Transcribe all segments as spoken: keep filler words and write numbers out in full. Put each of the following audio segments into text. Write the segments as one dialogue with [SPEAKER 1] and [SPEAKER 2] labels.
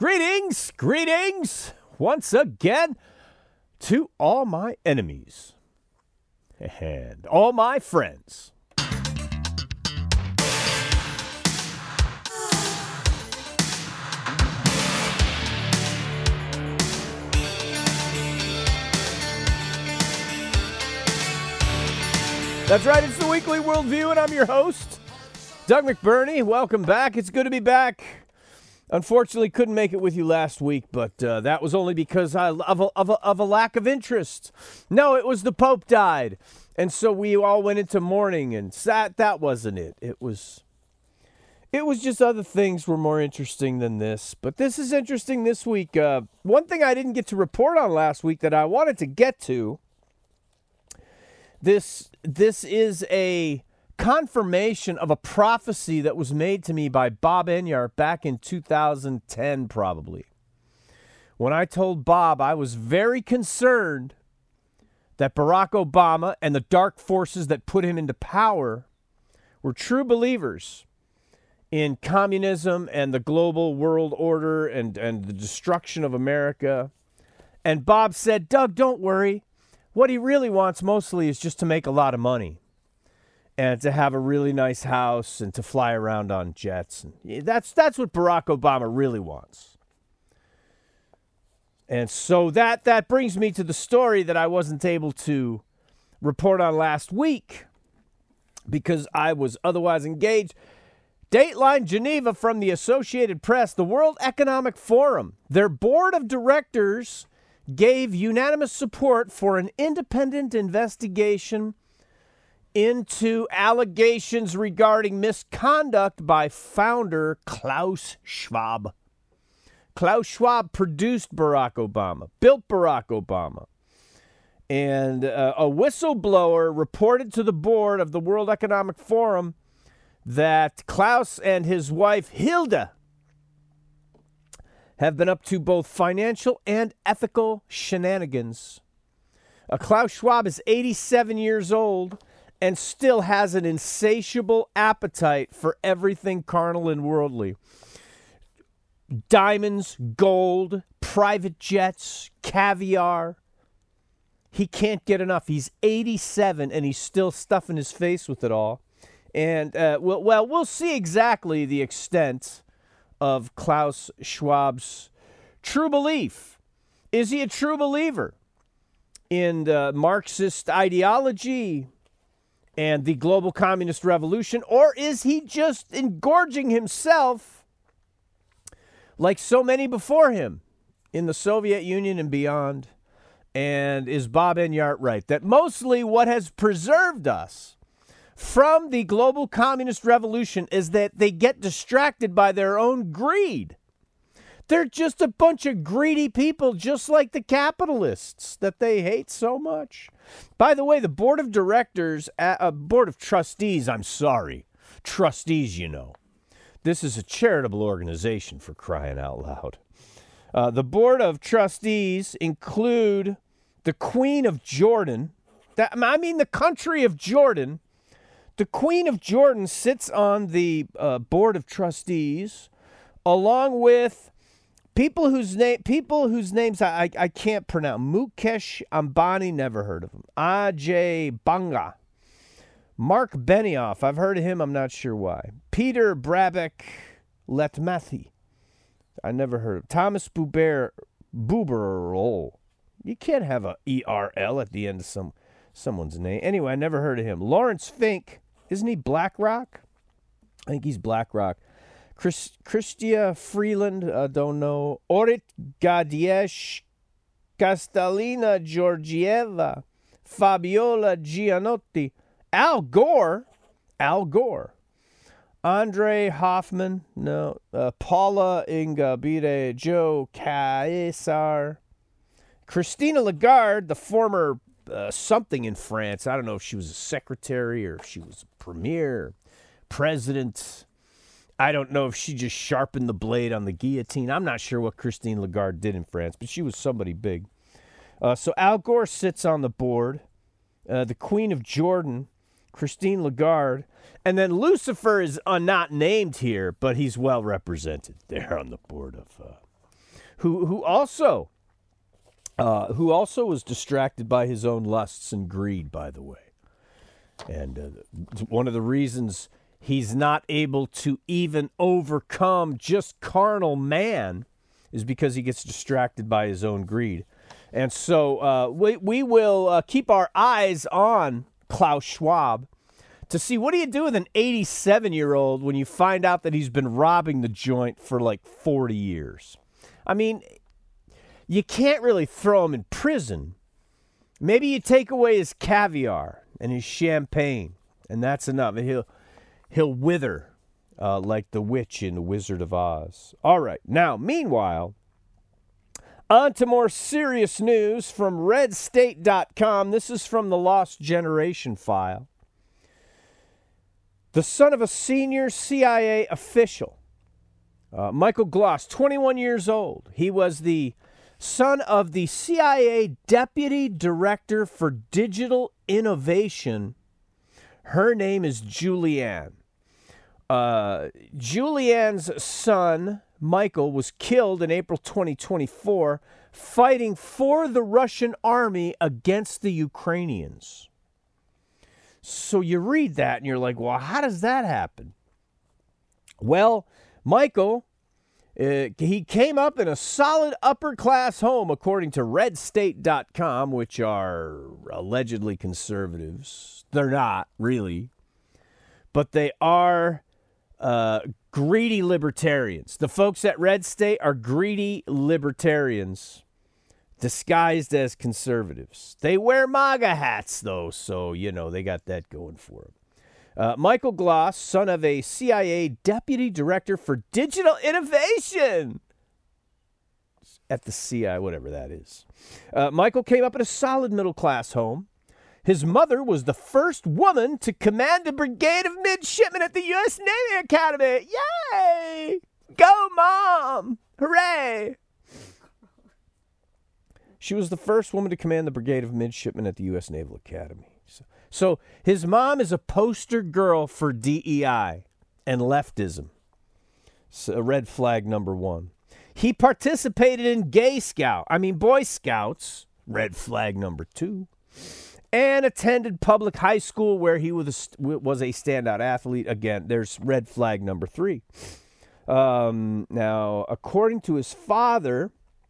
[SPEAKER 1] Greetings, greetings, once again to all my enemies and all my friends. That's right, it's the Weekly Worldview, and I'm your host, Doug McBurney. Welcome back. It's good to be back. Unfortunately, couldn't make it with you last week, but uh, that was only because I, of, a, of, a, of a lack of interest. No, it was the Pope died, and so we all went into mourning, and that, that wasn't it. It was, it was just other things were more interesting than this, but this is interesting this week. Uh, one thing I didn't get to report on last week that I wanted to get to, This this is a confirmation of a prophecy that was made to me by Bob Enyart back in two thousand ten, probably. When I told Bob I was very concerned that Barack Obama and the dark forces that put him into power were true believers in communism and the global world order and, and the destruction of America. And Bob said, Doug, don't worry. What he really wants mostly is just to make a lot of money and to have a really nice house and to fly around on jets. And that's that's what Barack Obama really wants. And so that that brings me to the story that I wasn't able to report on last week because I was otherwise engaged. Dateline Geneva from the Associated Press, the World Economic Forum, their board of directors gave unanimous support for an independent investigation into allegations regarding misconduct by founder Klaus Schwab. Klaus Schwab produced Barack Obama, built Barack Obama. And uh, a whistleblower reported to the board of the World Economic Forum that Klaus and his wife Hilda have been up to both financial and ethical shenanigans. Uh, Klaus Schwab is eighty-seven years old and still has an insatiable appetite for everything carnal and worldly. Diamonds, gold, private jets, caviar. He can't get enough. He's eighty-seven and he's still stuffing his face with it all. And, uh, well, well, we'll see exactly the extent of Klaus Schwab's true belief. Is he a true believer in uh, Marxist ideology and the global communist revolution, or is he just engorging himself like so many before him in the Soviet Union and beyond? And is Bob Enyart right that mostly what has preserved us from the global communist revolution is that they get distracted by their own greed? They're just a bunch of greedy people, just like the capitalists that they hate so much. By the way, the board of directors, uh, board of trustees, I'm sorry, trustees, you know. This is a charitable organization, for crying out loud. Uh, the board of trustees include the Queen of Jordan, that, I mean the country of Jordan. The Queen of Jordan sits on the uh, board of trustees, along with people whose name people whose names I, I, I can't pronounce. Mukesh Ambani, never heard of him. Ajay Banga, Mark Benioff, I've heard of him. I'm not sure why. Peter Brabeck Letmathy, I never heard of. Thomas Buber Buberl. You can't have a E R L at the end of some someone's name. Anyway, I never heard of him. Lawrence Fink. Isn't he BlackRock? I think he's BlackRock. Chris, Christia Freeland, I uh, don't know. Orit Gadiesh, Kastalina Georgieva, Fabiola Gianotti, Al Gore, Al Gore, Andre Hoffman, no, uh, Paula Ingabire, Joe Caesar, Christina Lagarde, the former Uh, something in France. I don't know if she was a secretary or if she was a premier, president. I don't know if she just sharpened the blade on the guillotine. I'm not sure what Christine Lagarde did in France, but she was somebody big. Uh, so Al Gore sits on the board. Uh, the Queen of Jordan, Christine Lagarde. And then Lucifer is uh, not named here, but he's well represented there on the board of uh, who who also uh, who also was distracted by his own lusts and greed, by the way. And uh, one of the reasons he's not able to even overcome just carnal man is because he gets distracted by his own greed. And so uh, we, we will uh, keep our eyes on Klaus Schwab to see what do you do with an eighty-seven-year-old when you find out that he's been robbing the joint for like forty years. I mean, you can't really throw him in prison. Maybe you take away his caviar and his champagne, and that's enough. And he'll, he'll wither uh, like the witch in The Wizard of Oz. All right. Now, meanwhile, on to more serious news from red state dot com. This is from the Lost Generation file. The son of a senior C I A official, uh, Michael Gloss, twenty-one years old. He was the son of the C I A Deputy Director for Digital Innovation. Her name is Julianne. Uh, Julianne's son, Michael, was killed in April twenty twenty-four fighting for the Russian army against the Ukrainians. So you read that and you're like, well, how does that happen? Well, Michael, uh, he came up in a solid upper-class home, according to red state dot com, which are allegedly conservatives. They're not, really. But they are uh, greedy libertarians. The folks at Red State are greedy libertarians disguised as conservatives. They wear MAGA hats, though, so, you know, they got that going for them. Uh, Michael Gloss, son of a C I A Deputy Director for Digital Innovation at the C I A, whatever that is. Uh, Michael came up in a solid middle-class home. His mother was the first woman to command a brigade of midshipmen at the U S Navy Academy. Yay! Go, Mom! Hooray! She was the first woman to command the brigade of midshipmen at the U S Naval Academy. So, so his mom is a poster girl for D E I and leftism. So red flag number one. He participated in Gay Scout, I mean Boy Scouts, red flag number two, and attended public high school where he was a, was a standout athlete. Again, there's red flag number three. Um, now, according to his father,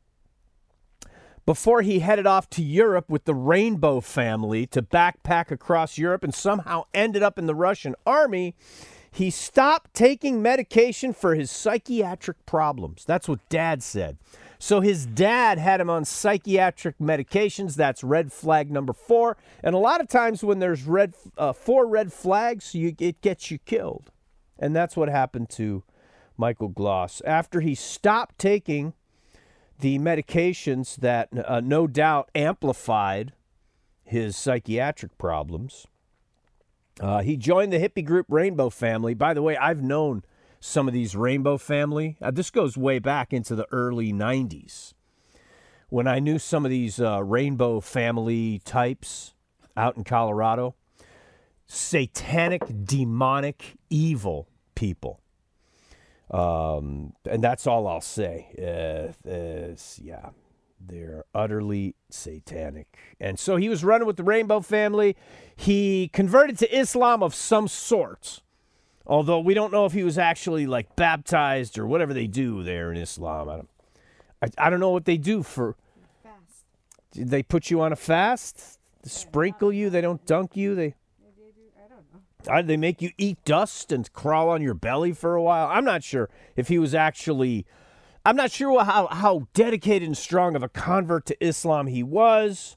[SPEAKER 1] before he headed off to Europe with the Rainbow family to backpack across Europe and somehow ended up in the Russian army, he stopped taking medication for his psychiatric problems. That's what Dad said. So his dad had him on psychiatric medications. That's red flag number four. And a lot of times when there's red uh, four red flags, you, it gets you killed. And that's what happened to Michael Gloss. After he stopped taking the medications that uh, no doubt amplified his psychiatric problems, uh, he joined the hippie group Rainbow Family. By the way, I've known some of these Rainbow Family. Uh, this goes way back into the early nineties when I knew some of these uh, Rainbow Family types out in Colorado. Satanic, demonic, evil people. Um, and that's all I'll say. Uh, uh, yeah, they're utterly satanic. And so he was running with the Rainbow Family. He converted to Islam of some sort, although we don't know if he was actually like baptized or whatever they do there in Islam. I don't, I, I don't know what they do for.
[SPEAKER 2] Fast.
[SPEAKER 1] Did they put you on a fast? They sprinkle you? They don't dunk you? They. Did they make you eat dust and crawl on your belly for a while? I'm not sure if he was actually, I'm not sure how, how dedicated and strong of a convert to Islam he was.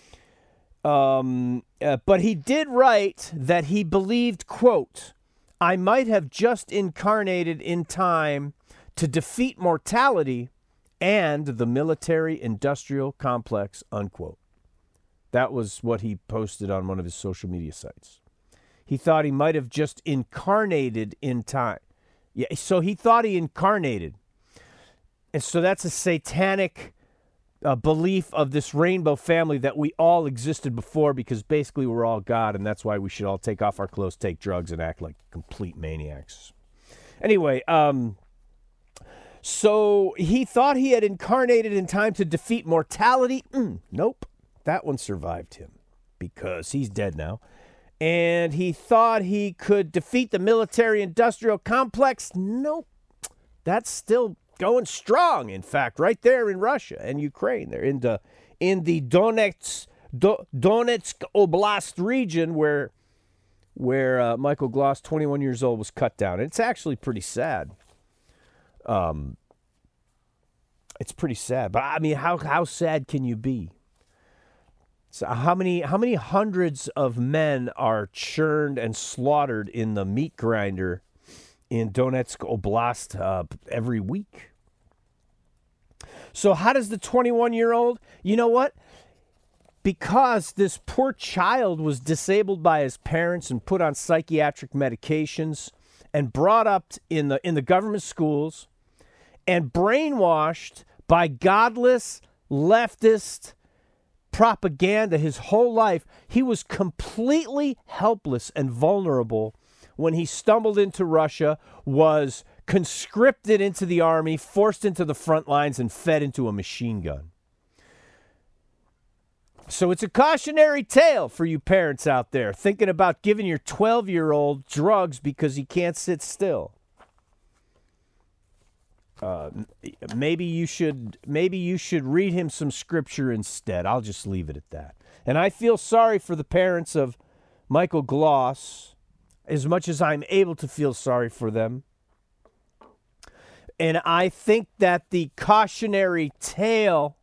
[SPEAKER 1] Um, uh, but he did write that he believed, quote, I might have just incarnated in time to defeat mortality and the military-industrial complex, unquote. That was what he posted on one of his social media sites. He thought he might have just incarnated in time. Yeah, so he thought he incarnated. And so that's a satanic uh, belief of this Rainbow Family that we all existed before because basically we're all God, and that's why we should all take off our clothes, take drugs, and act like complete maniacs. Anyway, um, So he thought he had incarnated in time to defeat mortality. Mm, nope, that one survived him because he's dead now. And he thought he could defeat the military-industrial complex. Nope, that's still going strong. In fact, right there in Russia and Ukraine, they're in the in the Donetsk Do, Donetsk Oblast region where where uh, Michael Gloss, twenty-one years old, was cut down. And it's actually pretty sad. Um, it's pretty sad, but I mean, how how sad can you be? So how many how many hundreds of men are churned and slaughtered in the meat grinder in Donetsk Oblast uh, every week? So how does the twenty-one-year-old? You know what? Because this poor child was disabled by his parents and put on psychiatric medications and brought up in the in the government schools and brainwashed by godless leftist propaganda his whole life, he was completely helpless and vulnerable when he stumbled into Russia, was conscripted into the army, forced into the front lines, and fed into a machine gun. So it's a cautionary tale for you parents out there thinking about giving your twelve-year-old drugs because he can't sit still. Uh, maybe you should maybe you should read him some scripture instead. I'll just leave it at that. And I feel sorry for the parents of Michael Gloss as much as I'm able to feel sorry for them. And I think that the cautionary tale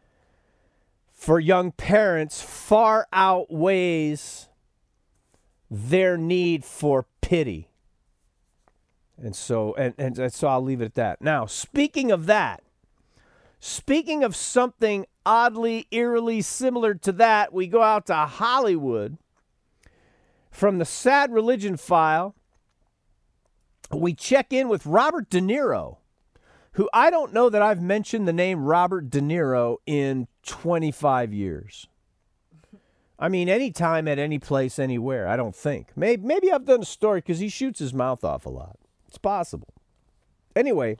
[SPEAKER 1] for young parents far outweighs their need for pity. And so and, and so I'll leave it at that. Now, speaking of that, speaking of something oddly, eerily similar to that, we go out to Hollywood. From the Sad Religion File, we check in with Robert De Niro, who I don't know that I've mentioned the name Robert De Niro in twenty-five years. I mean, anytime, at any place, anywhere, I don't think. Maybe, maybe I've done a story because he shoots his mouth off a lot. It's possible. Anyway,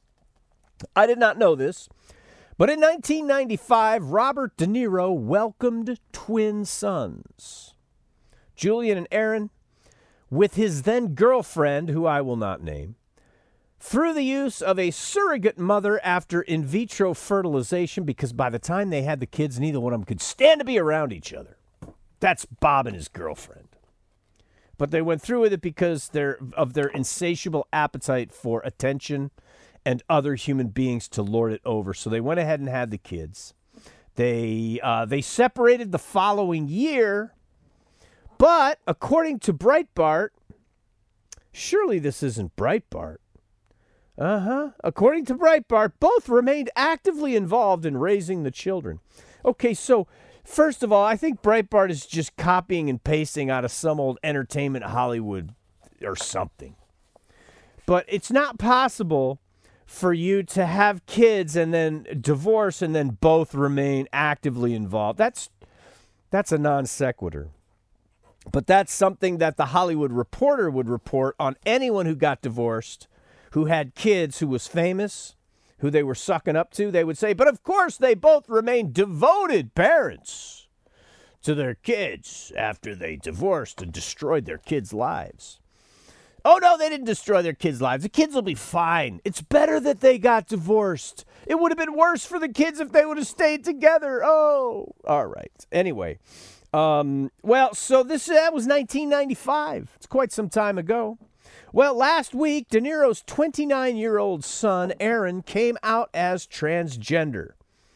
[SPEAKER 1] I did not know this, but in nineteen ninety-five, Robert De Niro welcomed twin sons, Julian and Aaron, with his then girlfriend, who I will not name, through the use of a surrogate mother after in vitro fertilization, because by the time they had the kids, neither one of them could stand to be around each other. That's Bob and his girlfriend. But they went through with it because they're, of their insatiable appetite for attention and other human beings to lord it over. So they went ahead and had the kids. They uh, they separated the following year, but according to Breitbart, surely this isn't Breitbart. Uh-huh. According to Breitbart, both remained actively involved in raising the children. Okay, so first of all, I think Breitbart is just copying and pasting out of some old Entertainment Hollywood or something. But it's not possible for you to have kids and then divorce and then both remain actively involved. That's that's a non sequitur. But that's something that the Hollywood Reporter would report on anyone who got divorced, who had kids, who was famous, who they were sucking up to. They would say, but of course they both remained devoted parents to their kids after they divorced and destroyed their kids' lives. Oh, no, they didn't destroy their kids' lives. The kids will be fine. It's better that they got divorced. It would have been worse for the kids if they would have stayed together. Oh, all right. Anyway, um, well, so this that was nineteen ninety-five. It's quite some time ago. Well, last week, De Niro's twenty-nine-year-old son, Aaron, came out as transgender.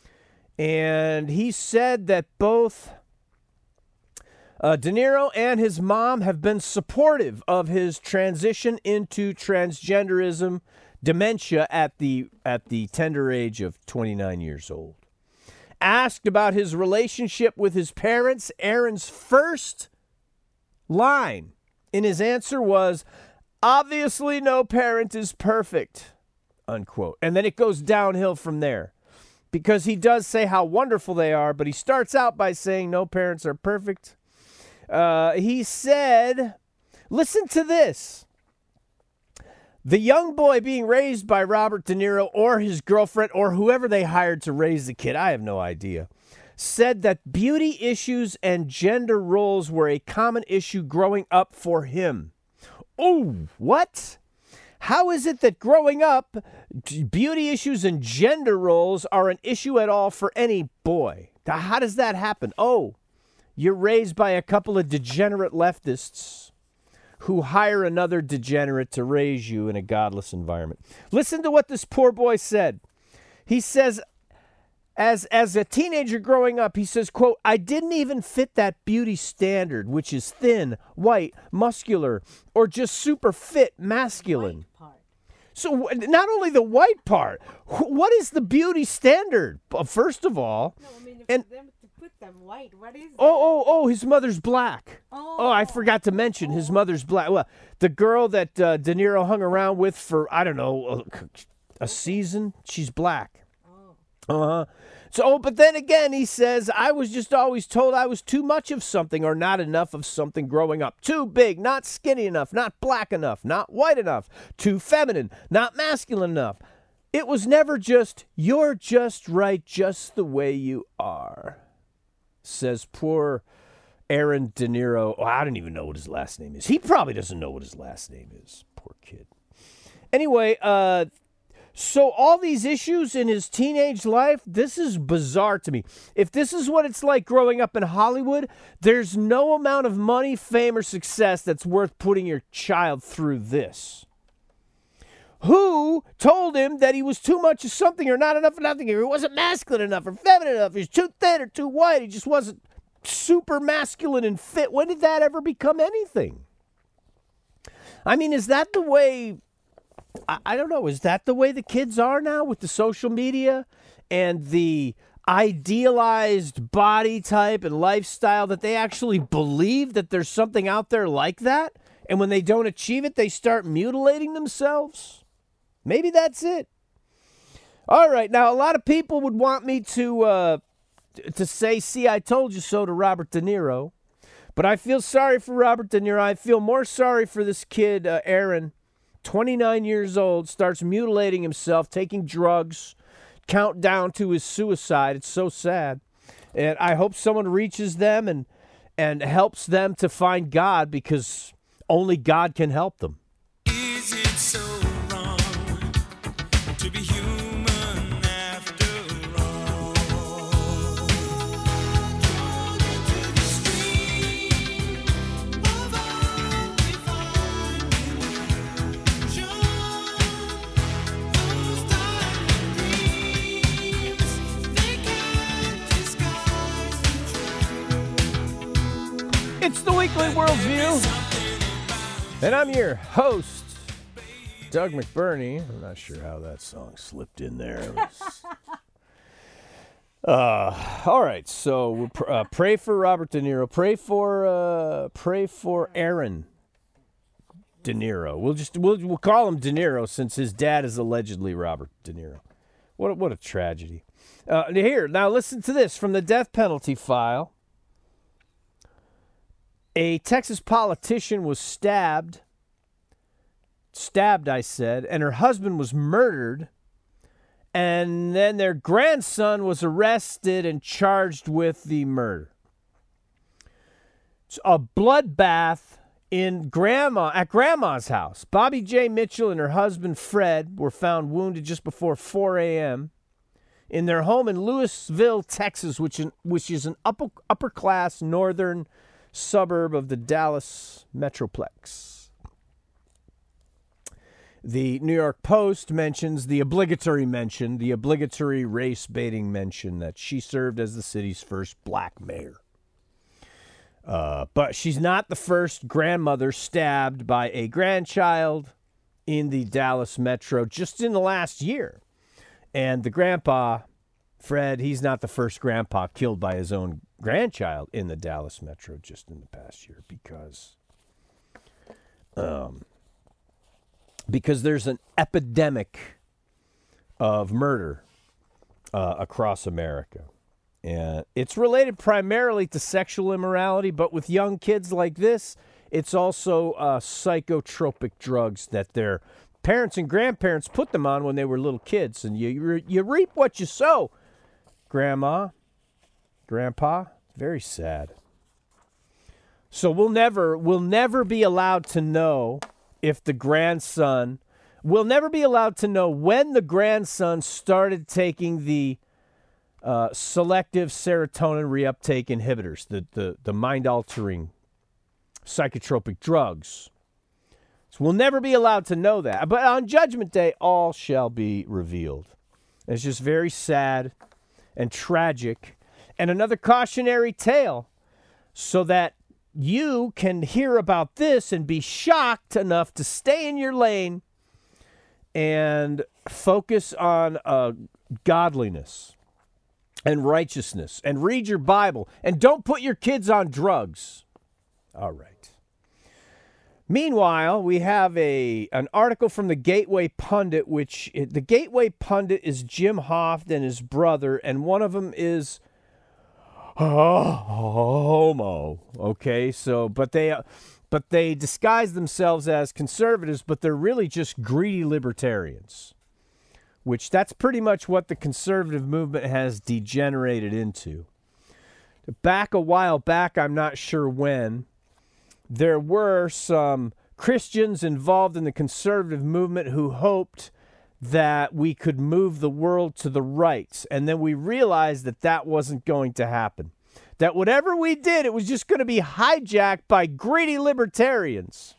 [SPEAKER 1] And he said that both uh, De Niro and his mom have been supportive of his transition into transgenderism, dementia at the at the tender age of twenty-nine years old. Asked about his relationship with his parents, Aaron's first line in his answer was, obviously, no parent is perfect, unquote. And then it goes downhill from there because he does say how wonderful they are, but he starts out by saying no parents are perfect. Uh, he said, listen to this. The young boy being raised by Robert De Niro or his girlfriend or whoever they hired to raise the kid, I have no idea, said that beauty issues and gender roles were a common issue growing up for him. Oh, what? How is it that growing up, beauty issues and gender roles are an issue at all for any boy? How does that happen? Oh, you're raised by a couple of degenerate leftists who hire another degenerate to raise you in a godless environment. Listen to what this poor boy said. He says, as as a teenager growing up, he says, quote, I didn't even fit that beauty standard, which is thin, white, muscular, or just super fit, masculine. So not only the white part, what is the beauty standard? First of all,
[SPEAKER 2] no, I mean, if
[SPEAKER 1] and
[SPEAKER 2] them to put them white, what is that?
[SPEAKER 1] oh, oh, oh, his mother's black.
[SPEAKER 2] Oh,
[SPEAKER 1] oh I forgot to mention his mother's black. Well, the girl that uh, De Niro hung around with for, I don't know, a, a season, she's black.
[SPEAKER 2] Oh.
[SPEAKER 1] Uh-huh. So, oh, but then again, he says, I was just always told I was too much of something or not enough of something growing up. Too big, not skinny enough, not black enough, not white enough, too feminine, not masculine enough. It was never just, you're just right just the way you are, says poor Aaron De Niro. Oh, I don't even know what his last name is. He probably doesn't know what his last name is. Poor kid. Anyway, uh... So all these issues in his teenage life, this is bizarre to me. If this is what it's like growing up in Hollywood, there's no amount of money, fame, or success that's worth putting your child through this. Who told him that he was too much of something or not enough of nothing, or he wasn't masculine enough or feminine enough, he was too thin or too white, he just wasn't super masculine and fit? When did that ever become anything? I mean, is that the way... I, I don't know. Is that the way the kids are now with the social media and the idealized body type and lifestyle, that they actually believe that there's something out there like that? And when they don't achieve it, they start mutilating themselves? Maybe that's it. All right. Now, a lot of people would want me to, uh, to say, see, I told you so to Robert De Niro. But I feel sorry for Robert De Niro. I feel more sorry for this kid, uh, Aaron. twenty-nine years old, starts mutilating himself, taking drugs, countdown to his suicide. It's so sad. And I hope someone reaches them and and helps them to find God, because only God can help them.
[SPEAKER 3] Is it so wrong to be human after all? To the stream of our refinement, those diamond dreams, they can't disguise the truth.
[SPEAKER 1] It's the Weekly Worldview. And I'm your host, Doug McBurney. I'm not sure how that song slipped in there. It was- uh, all right, so we'll pr- uh, pray for Robert De Niro. Pray for uh, pray for Aaron De Niro. We'll just we'll we'll call him De Niro since his dad is allegedly Robert De Niro. What a, what a tragedy. Uh, here, now listen to this from the death penalty file. A Texas politician was stabbed, stabbed, I said, and her husband was murdered, and then their grandson was arrested and charged with the murder. It's a bloodbath in grandma at grandma's house. Bobby J. Mitchell and her husband Fred were found wounded just before four a.m. in their home in Lewisville, Texas, which is, which is an upper upper class northern suburb of the Dallas Metroplex. The New York Post mentions the obligatory mention, the obligatory race-baiting mention that she served as the city's first black mayor. Uh, but she's not the first grandmother stabbed by a grandchild in the Dallas Metro just in the last year. And the grandpa, Fred, he's not the first grandpa killed by his own grandchild in the Dallas Metro just in the past year, because um, because there's an epidemic of murder uh, across America. And it's related primarily to sexual immorality, but with young kids like this, it's also uh, psychotropic drugs that they're parents and grandparents put them on when they were little kids, and you you, you reap what you sow. Grandma, Grandpa, very sad. So we'll never we'll never be allowed to know if the grandson we'll never be allowed to know when the grandson started taking the uh, selective serotonin reuptake inhibitors, the the, the mind altering psychotropic drugs. So we'll never be allowed to know that. But on Judgment Day, all shall be revealed. It's just very sad and tragic, and another cautionary tale, so that you can hear about this and be shocked enough to stay in your lane and focus on uh, godliness and righteousness and read your Bible and don't put your kids on drugs. All right. Meanwhile, we have a an article from the Gateway Pundit, which the Gateway Pundit is Jim Hoft and his brother, and one of them is homo. Okay, so but they but they disguise themselves as conservatives, but they're really just greedy libertarians, which that's pretty much what the conservative movement has degenerated into. Back a while back, I'm not sure when, there were some Christians involved in the conservative movement who hoped that we could move the world to the right. And then we realized that that wasn't going to happen. That whatever we did, it was just going to be hijacked by greedy libertarians.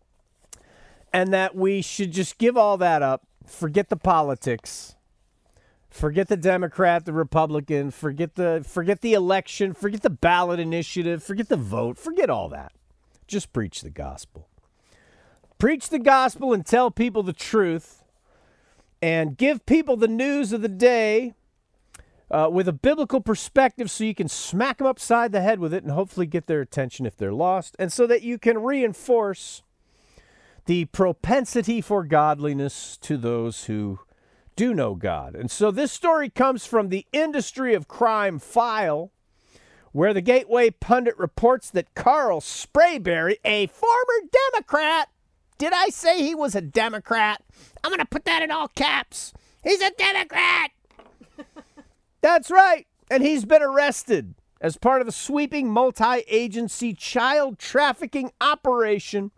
[SPEAKER 1] And that we should just give all that up, forget the politics, forget the Democrat, the Republican, forget the forget the election, forget the ballot initiative, forget the vote, forget all that. Just preach the gospel. Preach the gospel and tell people the truth, and give people the news of the day uh, with a biblical perspective, so you can smack them upside the head with it and hopefully get their attention if they're lost, and so that you can reinforce the propensity for godliness to those who do know God. And so this story comes from the Industry of Crime File, where the Gateway Pundit reports that Carl Sprayberry, a former Democrat, did I say he was a Democrat? I'm going to put that in all caps. He's a Democrat. That's right. And he's been arrested as part of a sweeping multi-agency child trafficking operation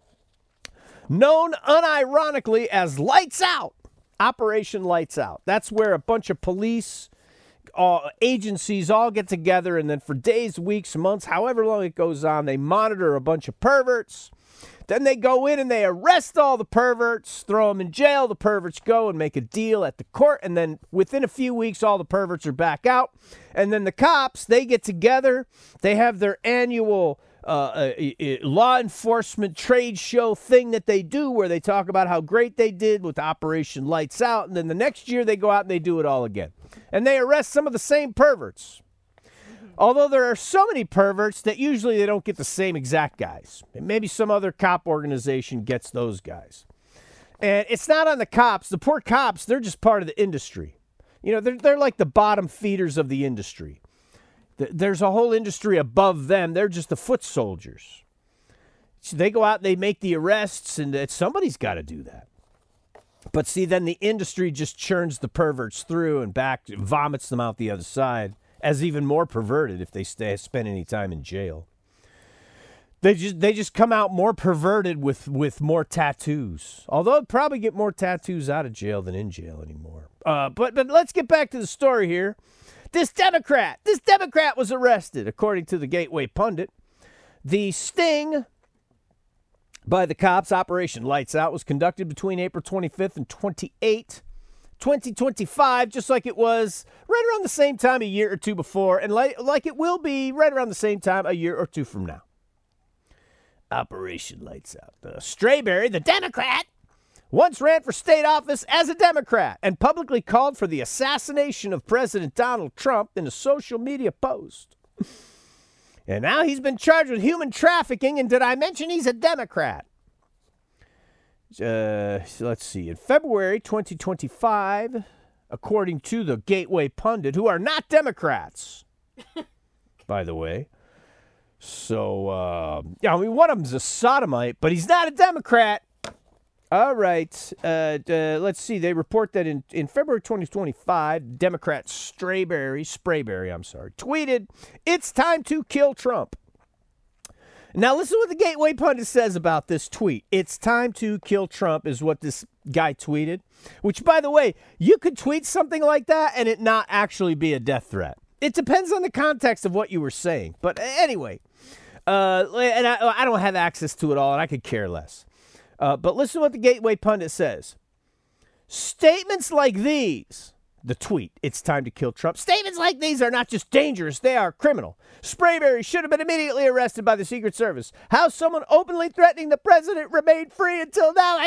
[SPEAKER 1] known unironically as Lights Out. Operation Lights Out. That's where a bunch of police Uh, agencies all get together, and then for days, weeks, months, however long it goes on, they monitor a bunch of perverts. Then they go in and they arrest all the perverts, throw them in jail. The perverts go and make a deal at the court, and then within a few weeks, all the perverts are back out. And then the cops, they get together. They have their annual uh, uh, uh, law enforcement trade show thing that they do, where they talk about how great they did with Operation Lights Out. And then the next year, they go out and they do it all again. And they arrest some of the same perverts. Although there are so many perverts that usually they don't get the same exact guys. And maybe some other cop organization gets those guys. And it's not on the cops. The poor cops, they're just part of the industry. You know, they're, they're like the bottom feeders of the industry. There's a whole industry above them. They're just the foot soldiers. So they go out and they make the arrests, and somebody's got to do that. But see, then the industry just churns the perverts through and back, vomits them out the other side as even more perverted if they stay spend any time in jail. They just they just come out more perverted with, with more tattoos. Although they'd probably get more tattoos out of jail than in jail anymore. Uh, but but let's get back to the story here. This Democrat, this Democrat was arrested, according to the Gateway Pundit. The sting by the cops, Operation Lights Out, was conducted between April twenty-fifth and twenty-eighth, twenty twenty-five, just like it was right around the same time a year or two before, and like, like it will be right around the same time a year or two from now. Operation Lights Out. Uh, Sprayberry, the Democrat, once ran for state office as a Democrat and publicly called for the assassination of President Donald Trump in a social media post. And now he's been charged with human trafficking, and did I mention he's a Democrat? Uh, let's see. In February twenty twenty-five, according to the Gateway Pundit, who are not Democrats, by the way. So, uh, yeah, I mean, one of them's a sodomite, but he's not a Democrat. All right. Uh, uh, let's see. They report that in, in February twenty twenty-five, Democrat Strayberry, Sprayberry, I'm sorry, tweeted, "It's time to kill Trump." Now, listen what the Gateway Pundit says about this tweet. "It's time to kill Trump" is what this guy tweeted, which, by the way, you could tweet something like that and it not actually be a death threat. It depends on the context of what you were saying. But anyway, uh, and I, I don't have access to it all, and I could care less. Uh, but listen to what the Gateway Pundit says. Statements like these, the tweet, "It's time to kill Trump." Statements like these are not just dangerous, they are criminal. Sprayberry should have been immediately arrested by the Secret Service. How someone openly threatening the president remained free until now.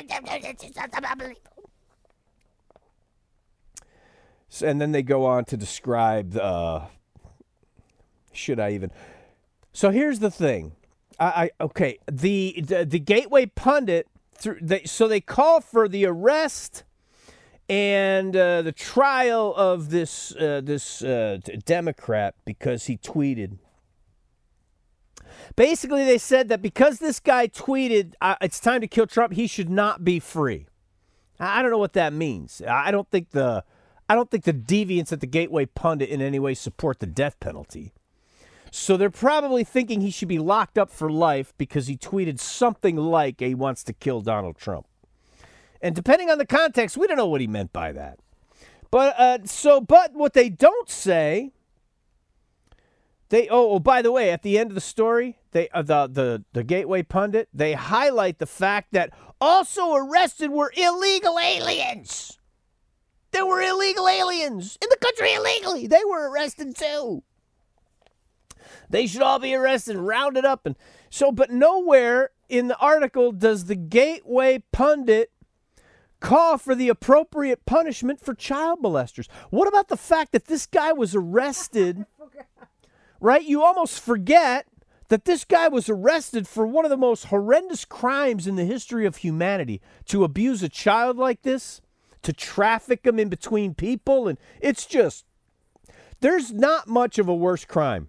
[SPEAKER 1] And then they go on to describe, uh, should I even? So here's the thing. I, I okay, the, the the Gateway Pundit, through they, so they call for the arrest and uh, the trial of this uh, this uh, Democrat because he tweeted. Basically, they said that because this guy tweeted, uh, "It's time to kill Trump," he should not be free. I don't know what that means. I don't think the I don't think the deviants at the Gateway Pundit in any way support the death penalty. So they're probably thinking he should be locked up for life because he tweeted something like he wants to kill Donald Trump. And depending on the context, we don't know what he meant by that. But uh, so, but what they don't say, they oh, oh by the way, at the end of the story, they uh, the the the Gateway Pundit, they highlight the fact that also arrested were illegal aliens. There were illegal aliens in the country illegally. They were arrested too. They should all be arrested and rounded up. And so, but nowhere in the article does the Gateway Pundit call for the appropriate punishment for child molesters. What about the fact that this guy was arrested, right? You almost forget that this guy was arrested for one of the most horrendous crimes in the history of humanity. To abuse a child like this, to traffic them in between people. And it's just, there's not much of a worse crime.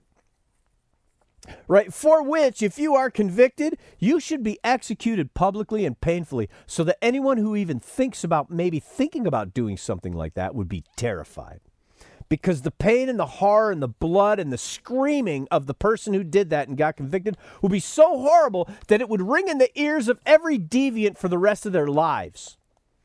[SPEAKER 1] Right, for which, if you are convicted, you should be executed publicly and painfully so that anyone who even thinks about maybe thinking about doing something like that would be terrified. Because the pain and the horror and the blood and the screaming of the person who did that and got convicted would be so horrible that it would ring in the ears of every deviant for the rest of their lives.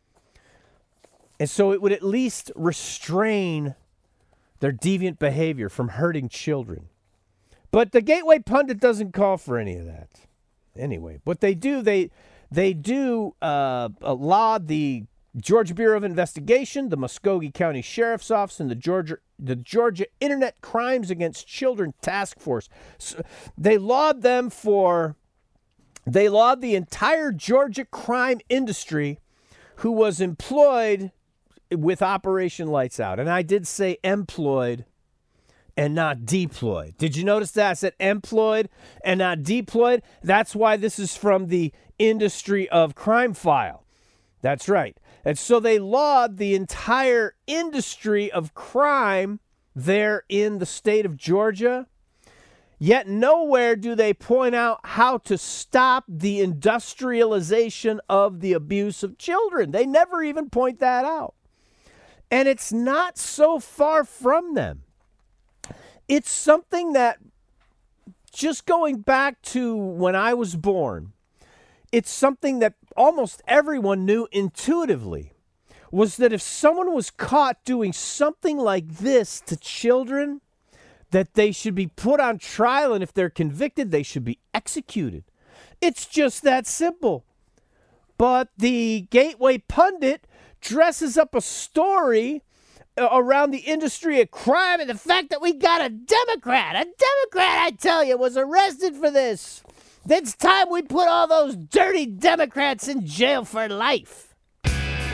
[SPEAKER 1] And so it would at least restrain their deviant behavior from hurting children. But the Gateway Pundit doesn't call for any of that. Anyway, what they do, they they do uh, laud the Georgia Bureau of Investigation, the Muskogee County Sheriff's Office, and the Georgia the Georgia Internet Crimes Against Children Task Force. So they laud them for they laud the entire Georgia crime industry who was employed with Operation Lights Out. And I did say employed and not deployed. Did you notice that? I said employed and not deployed. That's why this is from the Industry of Crime file. That's right. And so they laud the entire industry of crime there in the state of Georgia. Yet nowhere do they point out how to stop the industrialization of the abuse of children. They never even point that out. And it's not so far from them. It's something that, just going back to when I was born, it's something that almost everyone knew intuitively, was that if someone was caught doing something like this to children, that they should be put on trial, and if they're convicted, they should be executed. It's just that simple. But the Gateway Pundit dresses up a story around the industry of crime and the fact that we got a Democrat, a Democrat, I tell you, was arrested for this. It's time we put all those dirty Democrats in jail for life.
[SPEAKER 3] Well,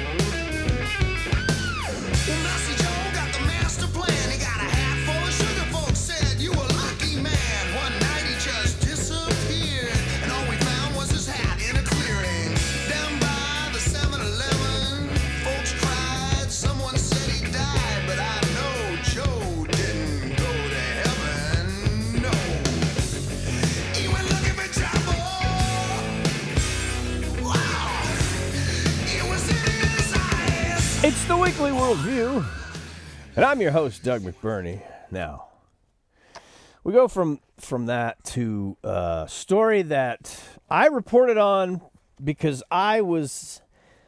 [SPEAKER 3] Master Joe got the master plan. He got a hat full of sugar. Folks said you a lucky man. One night he just disappeared, and all we found was his hat in a clearing down by the seven eleven. Folks cried. Someone said he died, but I know Joe didn't go to heaven. No, he went looking for trouble. Wow.
[SPEAKER 1] Weekly Worldview, and I'm your host, Doug McBurney. Now, we go from from that to a story that I reported on because I was,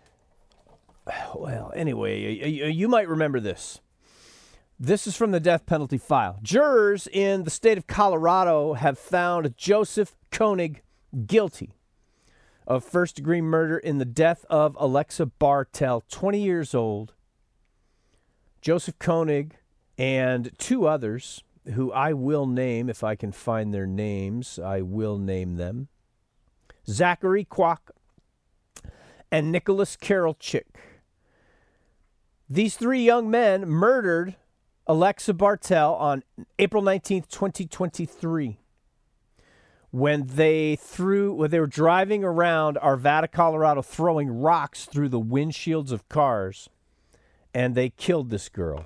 [SPEAKER 1] well, anyway, you, you might remember this. This is from the death penalty file. Jurors in the state of Colorado have found Joseph Koenig guilty of first-degree murder in the death of Alexa Bartel, twenty years old. Joseph Koenig and two others, who I will name if I can find their names. I will name them. Zachary Kwok and Nicholas Carolchik. These three young men murdered Alexa Bartel on April nineteenth, twenty twenty-three. When they threw, when they were driving around Arvada, Colorado, throwing rocks through the windshields of cars, and they killed this girl.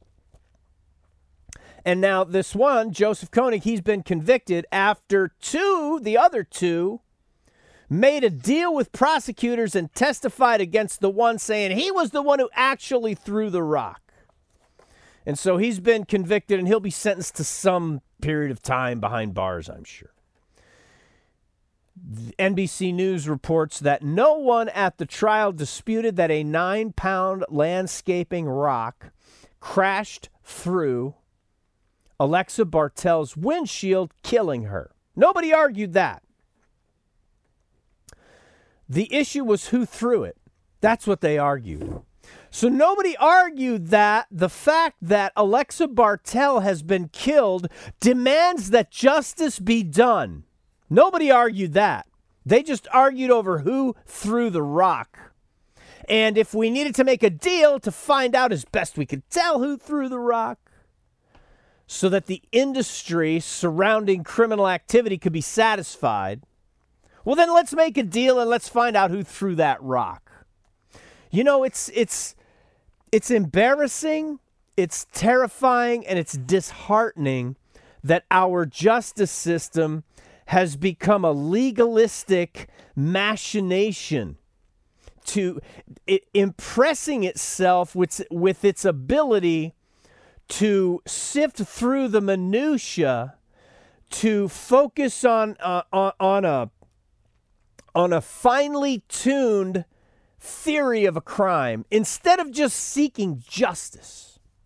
[SPEAKER 1] And now this one, Joseph Koenig, he's been convicted after two, the other two, made a deal with prosecutors and testified against the one, saying he was the one who actually threw the rock. And so he's been convicted, and he'll be sentenced to some period of time behind bars, I'm sure. N B C News reports that no one at the trial disputed that a nine-pound landscaping rock crashed through Alexa Bartel's windshield, killing her. Nobody argued that. The issue was who threw it. That's what they argued. So nobody argued that the fact that Alexa Bartel has been killed demands that justice be done. Nobody argued that. They just argued over who threw the rock. And if we needed to make a deal to find out as best we could tell who threw the rock, so that the industry surrounding criminal activity could be satisfied, well, then let's make a deal and let's find out who threw that rock. You know, it's it's it's embarrassing, it's terrifying, and it's disheartening that our justice system has become a legalistic machination to it, impressing itself with, with its ability to sift through the minutia, to focus on uh, on, on a on a finely tuned theory of a crime instead of just seeking justice.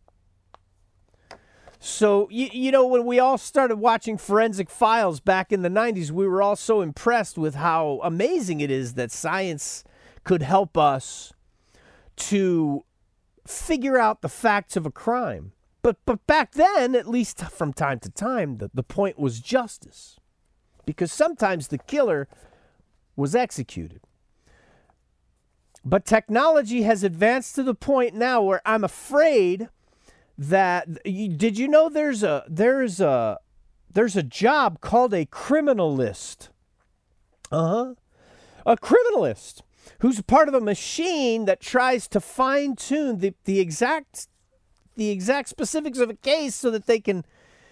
[SPEAKER 1] So, you, you know, when we all started watching Forensic Files back in the nineties, we were all so impressed with how amazing it is that science could help us to figure out the facts of a crime. But but back then, at least from time to time, the, the point was justice. Because sometimes the killer was executed. But technology has advanced to the point now where I'm afraid that, did you know there's a there's a there's a job called a criminalist? Uh-huh. A criminalist who's part of a machine that tries to fine-tune the, the exact the exact specifics of a case so that they can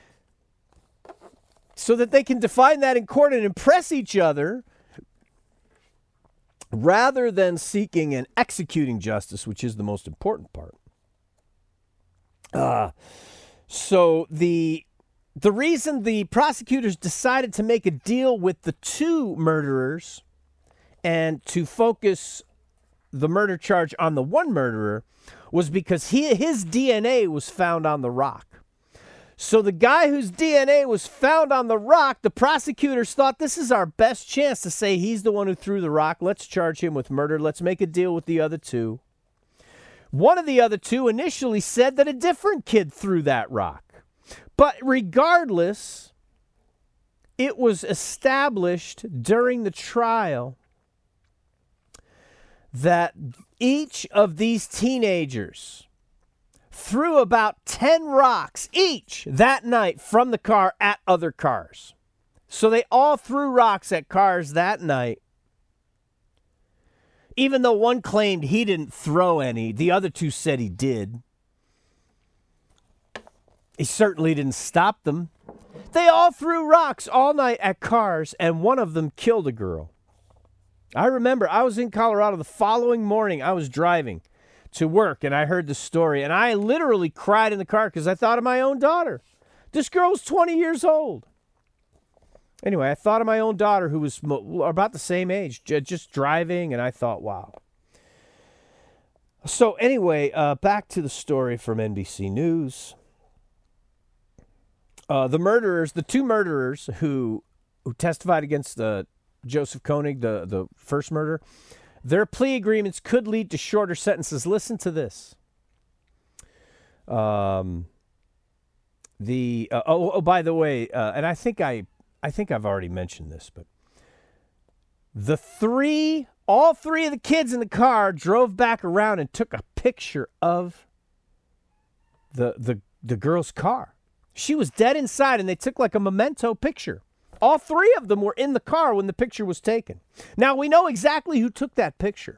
[SPEAKER 1] so that they can define that in court and impress each other, rather than seeking and executing justice, which is the most important part. Uh, so the the reason the prosecutors decided to make a deal with the two murderers and to focus the murder charge on the one murderer was because he, his D N A was found on the rock. So the guy whose D N A was found on the rock, the prosecutors thought, this is our best chance to say he's the one who threw the rock. Let's charge him with murder. Let's make a deal with the other two. One of the other two initially said that a different kid threw that rock. But regardless, it was established during the trial that each of these teenagers threw about ten rocks each that night from the car at other cars. So they all threw rocks at cars that night. Even though one claimed he didn't throw any, the other two said he did. He certainly didn't stop them. They all threw rocks all night at cars, and one of them killed a girl. I remember I was in Colorado the following morning. I was driving to work, and I heard the story, and I literally cried in the car because I thought of my own daughter. This girl's twenty years old. Anyway, I thought of my own daughter who was mo- about the same age, j- just driving, and I thought, wow. So anyway, uh, back to the story from N B C News. Uh, the murderers, the two murderers who who testified against uh, Joseph Koenig, the, the first murder, their plea agreements could lead to shorter sentences. Listen to this. Um, the uh, oh, oh, by the way, uh, and I think I, I think I've already mentioned this, but the three, all three of the kids in the car drove back around and took a picture of the the the girl's car. She was dead inside, and they took like a memento picture. All three of them were in the car when the picture was taken. Now, we know exactly who took that picture.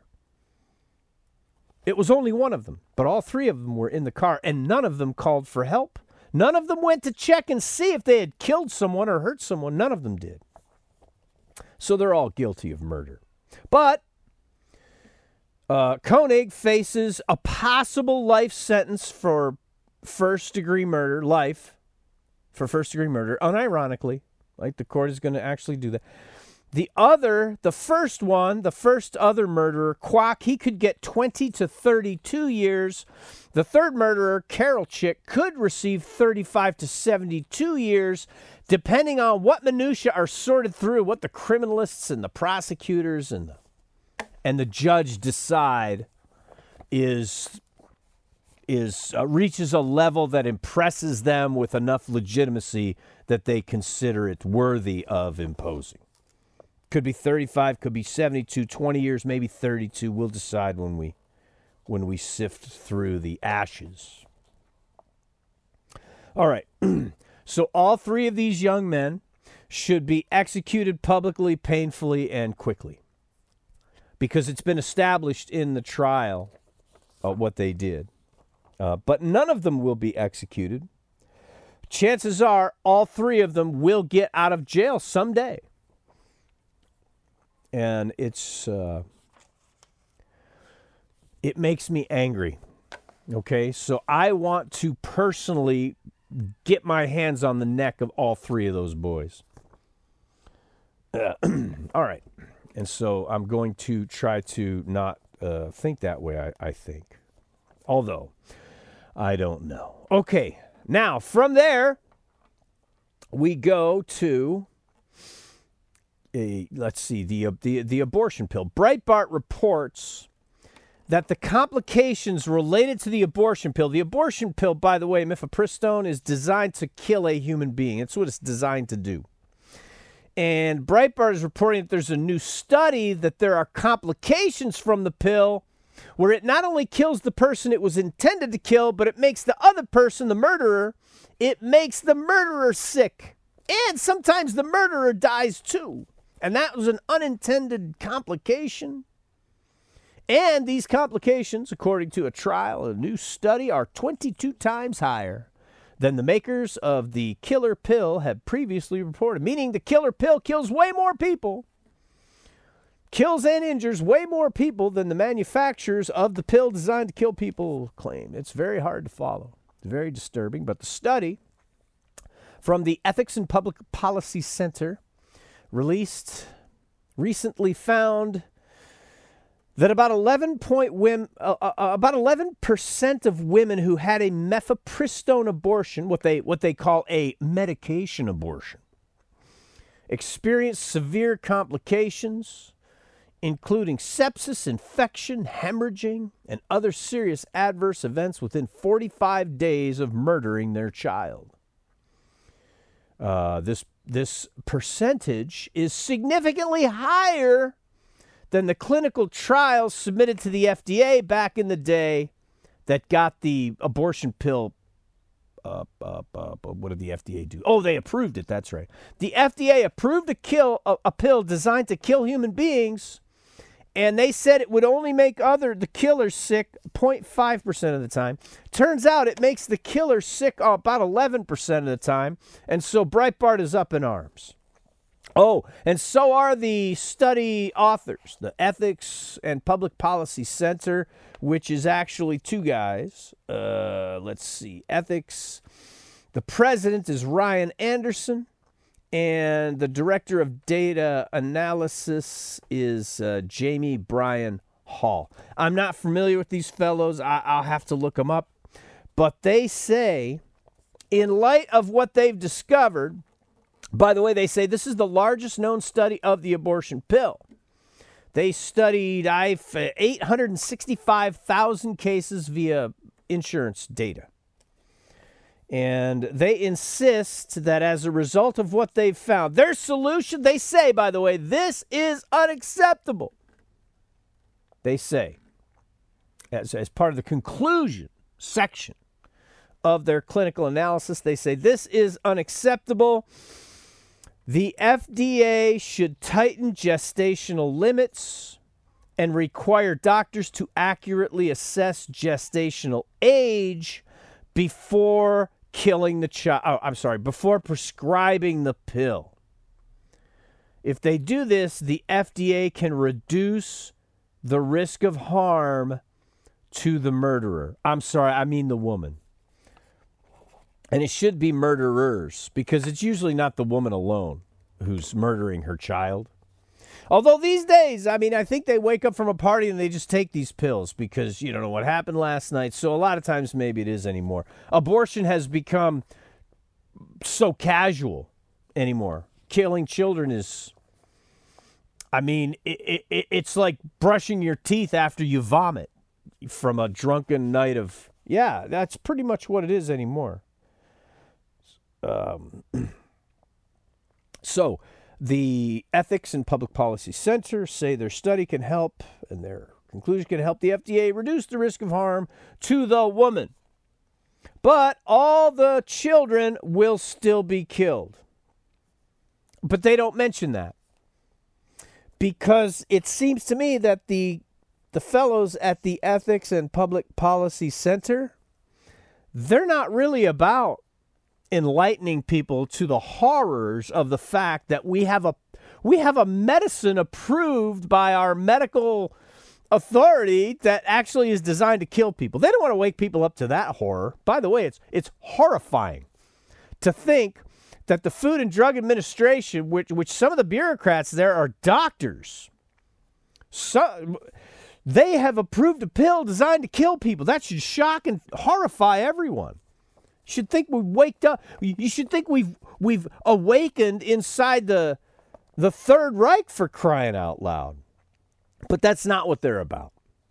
[SPEAKER 1] It was only one of them, but all three of them were in the car, and none of them called for help. None of them went to check and see if they had killed someone or hurt someone. None of them did. So they're all guilty of murder. But uh, Koenig faces a possible life sentence for first-degree murder, life, for first-degree murder, unironically. Like, the court is going to actually do that. The other, the first one, the first other murderer, Kwok, he could get twenty to thirty-two years. The third murderer, Carol Chick, could receive thirty-five to seventy-two years, depending on what minutiae are sorted through, what the criminalists and the prosecutors and the, and the judge decide is... is uh, reaches a level that impresses them with enough legitimacy that they consider it worthy of imposing. Could be thirty-five, could be seventy-two, twenty years, maybe thirty-two. We'll decide when we when we sift through the ashes. All right. So all three of these young men should be executed publicly, painfully, and quickly, because it's been established in the trial uh, what they did. Uh, but none of them will be executed. Chances are all three of them will get out of jail someday. And it's uh, it makes me angry. Okay, so I want to personally get my hands on the neck of all three of those boys. Uh, all right. And so I'm going to try to not uh, think that way, I, I think. Although, I don't know. Okay, now from there, we go to, a, let's see, the, the, the abortion pill. Breitbart reports that the complications related to the abortion pill, the abortion pill, by the way, mifepristone, is designed to kill a human being. That's what it's designed to do. And Breitbart is reporting that there's a new study that there are complications from the pill where it not only kills the person it was intended to kill, but it makes the other person, the murderer, it makes the murderer sick. And sometimes the murderer dies too. And that was an unintended complication. And these complications, according to a trial, a new study, are twenty-two times higher than the makers of the killer pill had previously reported, meaning the killer pill kills way more people, kills and injures way more people than the manufacturers of the pill designed to kill people claim. It's very hard to follow. It's very disturbing. But the study from the Ethics and Public Policy Center released recently found that about eleven point women, uh, uh, about eleven percent of women who had a mifepristone abortion, what they what they call a medication abortion, experienced severe complications, including sepsis, infection, hemorrhaging, and other serious adverse events within forty-five days of murdering their child. Uh, this this percentage is significantly higher than the clinical trials submitted to the F D A back in the day that got the abortion pill. Uh, uh, uh, what did the F D A do? Oh, they approved it. That's right. The F D A approved a kill a, a pill designed to kill human beings, and they said it would only make other the killer sick zero point five percent of the time. Turns out it makes the killer sick about eleven percent of the time, and so Breitbart is up in arms. Oh, and so are the study authors, the Ethics and Public Policy Center, which is actually two guys. Uh, let's see, ethics. The president is Ryan Anderson, and the director of data analysis is uh, Jamie Bryan Hall. I'm not familiar with these fellows. I- I'll have to look them up. But they say, in light of what they've discovered, by the way, they say this is the largest known study of the abortion pill. They studied eight hundred sixty-five thousand cases via insurance data. And they insist that as a result of what they've found, their solution, they say, by the way, this is unacceptable. They say, as, as part of the conclusion section of their clinical analysis, they say this is unacceptable. The F D A should tighten gestational limits and require doctors to accurately assess gestational age before killing the child. Oh, I'm sorry, before prescribing the pill. If they do this, the F D A can reduce the risk of harm to the murderer. I'm sorry, I mean the woman. And it should be murderers, because it's usually not the woman alone who's murdering her child. Although these days, I mean, I think they wake up from a party and they just take these pills because you don't know what happened last night. So a lot of times maybe it is anymore. Abortion has become so casual anymore. Killing children is, I mean, it, it, it's like brushing your teeth after you vomit from a drunken night of, yeah, that's pretty much what it is anymore. Um, so the Ethics and Public Policy Center say their study can help, and their conclusion can help the F D A reduce the risk of harm to the woman. But all the children will still be killed. But they don't mention that, because it seems to me that the the fellows at the Ethics and Public Policy Center, they're not really about enlightening people to the horrors of the fact that we have a we have a medicine approved by our medical authority that actually is designed to kill people. They don't want to wake people up to that horror. By the way, it's it's horrifying to think that the Food and Drug Administration, which which some of the bureaucrats there are doctors, so they have approved a pill designed to kill people. That should shock and horrify everyone. You should think we've waked up. You should think we've we've awakened inside the the Third Reich, for crying out loud. But that's not what they're about.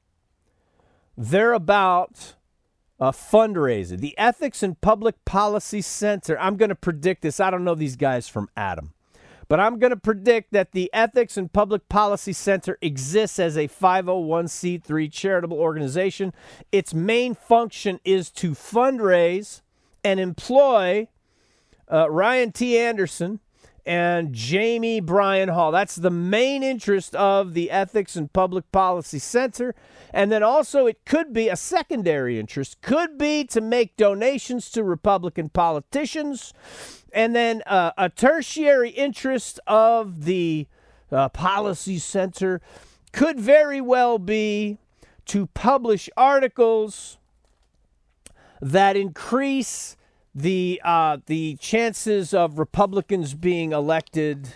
[SPEAKER 1] They're about a fundraiser. The Ethics and Public Policy Center. I'm going to predict this. I don't know these guys from Adam, but I'm going to predict that the Ethics and Public Policy Center exists as a five oh one c three charitable organization. Its main function is to fundraise and employ uh, Ryan T. Anderson and Jamie Bryan Hall. That's the main interest of the Ethics and Public Policy Center. And then also it could be a secondary interest, could be to make donations to Republican politicians. And then uh, a tertiary interest of the uh, Policy Center could very well be to publish articles that increase the uh, the chances of Republicans being elected,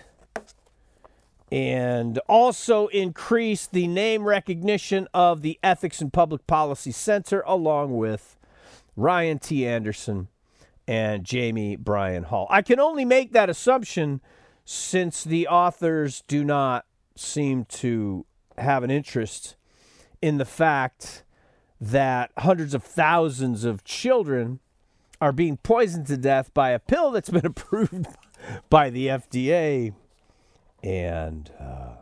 [SPEAKER 1] and also increase the name recognition of the Ethics and Public Policy Center, along with Ryan T. Anderson and Jamie Bryan Hall. I can only make that assumption since the authors do not seem to have an interest in the fact that hundreds of thousands of children are being poisoned to death by a pill that's been approved by the F D A. And uh,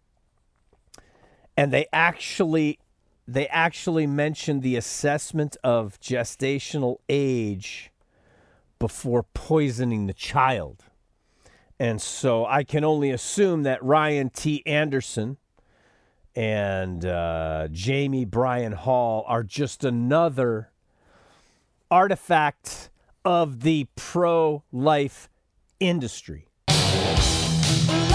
[SPEAKER 1] and they actually they actually mentioned the assessment of gestational age before poisoning the child. And so I can only assume that Ryan T. Anderson and uh, Jamie Bryan Hall are just another artifact of the pro-life industry.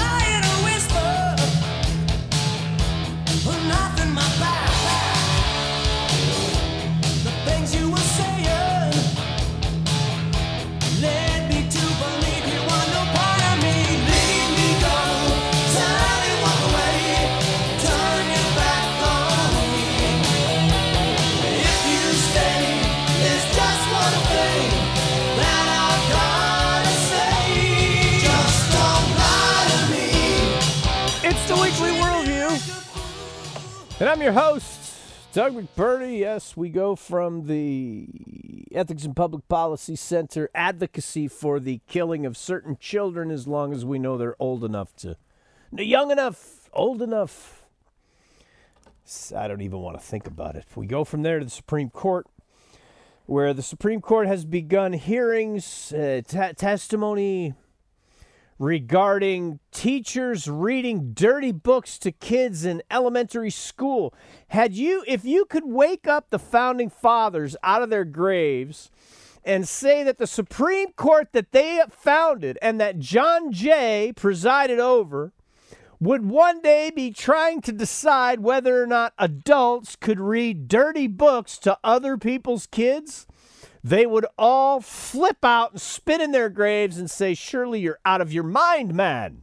[SPEAKER 1] And I'm your host, Doug McBurney. Yes, we go from the Ethics and Public Policy Center advocacy for the killing of certain children as long as we know they're old enough to, young enough, old enough. I don't even want to think about it. We go from there to the Supreme Court, where the Supreme Court has begun hearings, uh, t- testimony regarding teachers reading dirty books to kids in elementary school. Had you, if you could wake up the founding fathers out of their graves and say that the Supreme Court that they founded and that John Jay presided over would one day be trying to decide whether or not adults could read dirty books to other people's kids, they would all flip out and spit in their graves and say, surely you're out of your mind, man.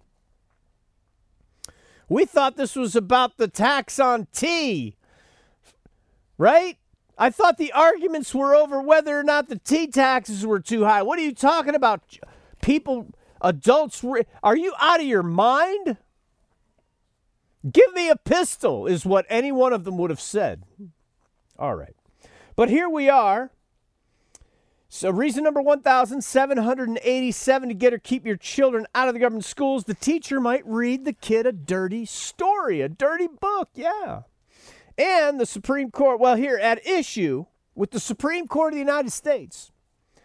[SPEAKER 1] We thought this was about the tax on tea, right? I thought the arguments were over whether or not the tea taxes were too high. What are you talking about? People, adults, are you out of your mind? Give me a pistol is what any one of them would have said. All right. But here we are. So reason number one thousand seven hundred eighty-seven to get or keep your children out of the government schools, the teacher might read the kid a dirty story, a dirty book, yeah. And the Supreme Court, well, here at issue with the Supreme Court of the United States,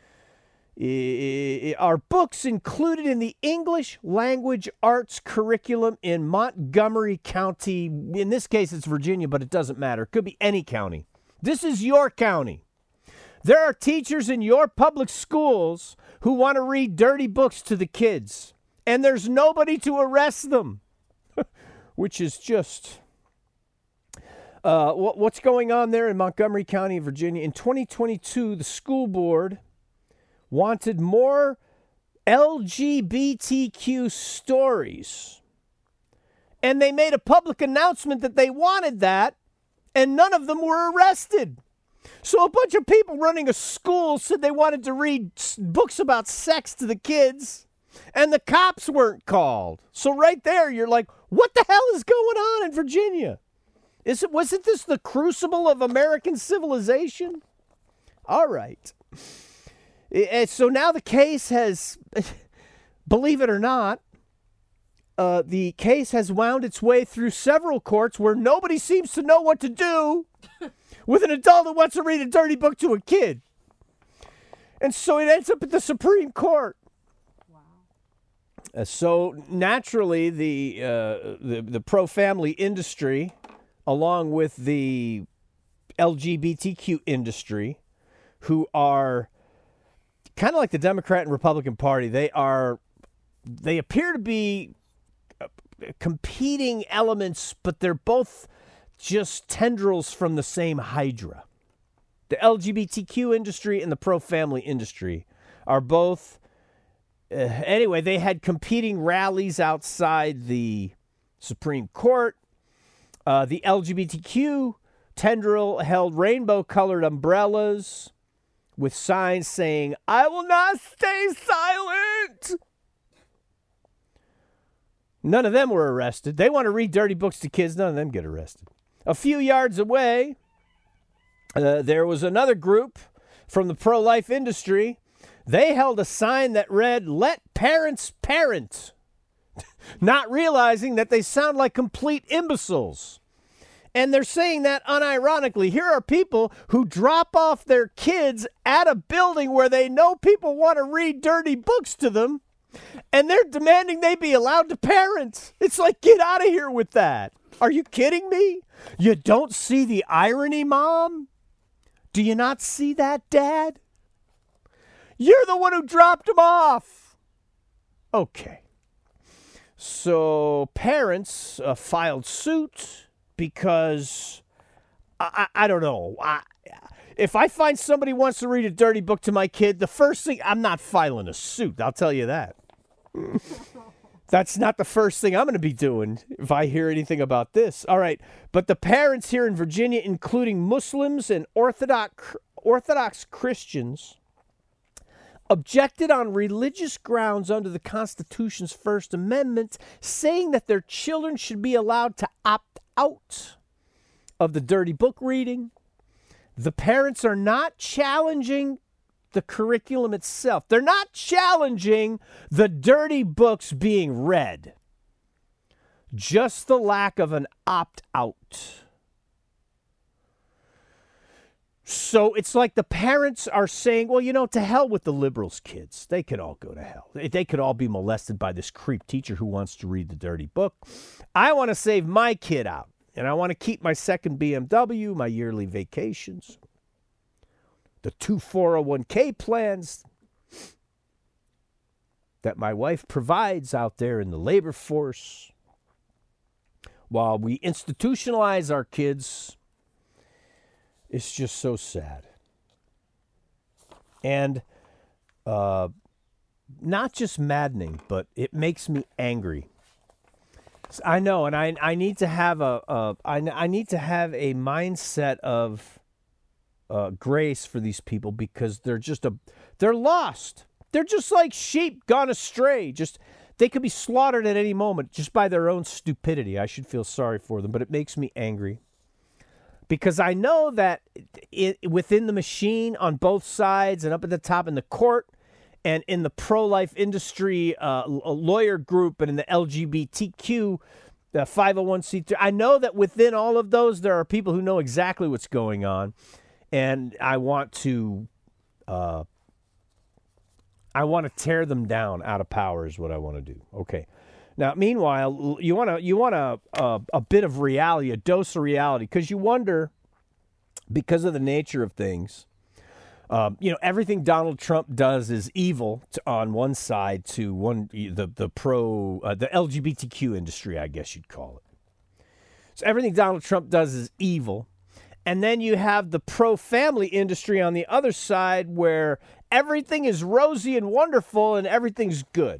[SPEAKER 1] are books included in the English language arts curriculum in Montgomery County. In this case, it's Virginia, but it doesn't matter. It could be any county. This is your county. There are teachers in your public schools who want to read dirty books to the kids, and there's nobody to arrest them, which is just uh, what, what's going on there in Montgomery County, Virginia. In twenty twenty-two, the school board wanted more L G B T Q stories, and they made a public announcement that they wanted that, and none of them were arrested. So a bunch of people running a school said they wanted to read books about sex to the kids, and the cops weren't called. So right there, you're like, what the hell is going on in Virginia? Is it, wasn't this the crucible of American civilization? All right. And so now the case has, believe it or not, uh, the case has wound its way through several courts where nobody seems to know what to do with an adult who wants to read a dirty book to a kid. And so it ends up at the Supreme Court. Wow. Uh, so naturally, the, uh, the, the pro-family industry, along with the L G B T Q industry, who are kind of like the Democrat and Republican Party, they are, they appear to be competing elements, but they're both just tendrils from the same hydra. The L G B T Q industry and the pro-family industry are both, uh, anyway, they had competing rallies outside the Supreme Court. Uh, the L G B T Q tendril held rainbow-colored umbrellas with signs saying, "I will not stay silent." None of them were arrested. They want to read dirty books to kids. None of them get arrested. A few yards away, uh, there was another group from the pro-life industry. They held a sign that read, "Let parents parent," not realizing that they sound like complete imbeciles. And they're saying that unironically. Here are people who drop off their kids at a building where they know people want to read dirty books to them, and they're demanding they be allowed to parent. It's like, get out of here with that. Are you kidding me? You don't see the irony, Mom? Do you not see that, Dad? You're the one who dropped him off. Okay. So parents uh, filed suit because, I, I, I don't know. I, if I find somebody wants to read a dirty book to my kid, the first thing, I'm not filing a suit. I'll tell you that. That's not the first thing I'm going to be doing if I hear anything about this. All right. But the parents here in Virginia, including Muslims and Orthodox, Orthodox Christians, objected on religious grounds under the Constitution's First Amendment, saying that their children should be allowed to opt out of the dirty book reading. The parents are not challenging the curriculum itself. They're not challenging the dirty books being read. Just the lack of an opt-out. So it's like the parents are saying, well, you know, to hell with the liberals' kids. They could all go to hell. They could all be molested by this creep teacher who wants to read the dirty book. I want to save my kid out, and I want to keep my second B M W, my yearly vacations, the two four oh one k plans that my wife provides out there in the labor force, while we institutionalize our kids. It's just so sad. And uh, not just maddening, but it makes me angry. I know, and I I need to have a, a I, I need to have a mindset of uh, grace for these people, because they're just a they're lost. They're just like sheep gone astray. Just they could be slaughtered at any moment just by their own stupidity. I should feel sorry for them, but it makes me angry. Because I know that it, within the machine on both sides and up at the top in the court and in the pro-life industry uh, lawyer group and in the L G B T Q uh, five oh one c three, I know that within all of those there are people who know exactly what's going on. And I want to uh, I want to tear them down out of power is what I want to do. Okay. Now, meanwhile, you want to you want a, a a bit of reality, a dose of reality, because you wonder, because of the nature of things, um, you know, everything Donald Trump does is evil to, on one side to one the the pro uh, the L G B T Q industry, I guess you'd call it. So everything Donald Trump does is evil, and then you have the pro family industry on the other side, where everything is rosy and wonderful and everything's good.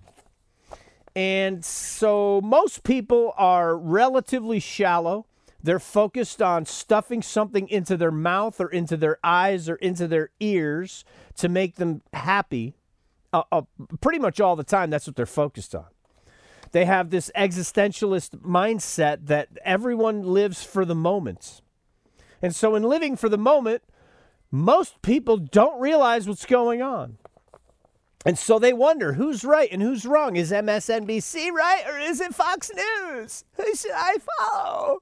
[SPEAKER 1] And so most people are relatively shallow. They're focused on stuffing something into their mouth or into their eyes or into their ears to make them happy. Uh, uh, pretty much all the time, that's what they're focused on. They have this existentialist mindset that everyone lives for the moment. And so in living for the moment, most people don't realize what's going on. And so they wonder who's right and who's wrong. Is M S N B C right or is it Fox News? Who should I follow?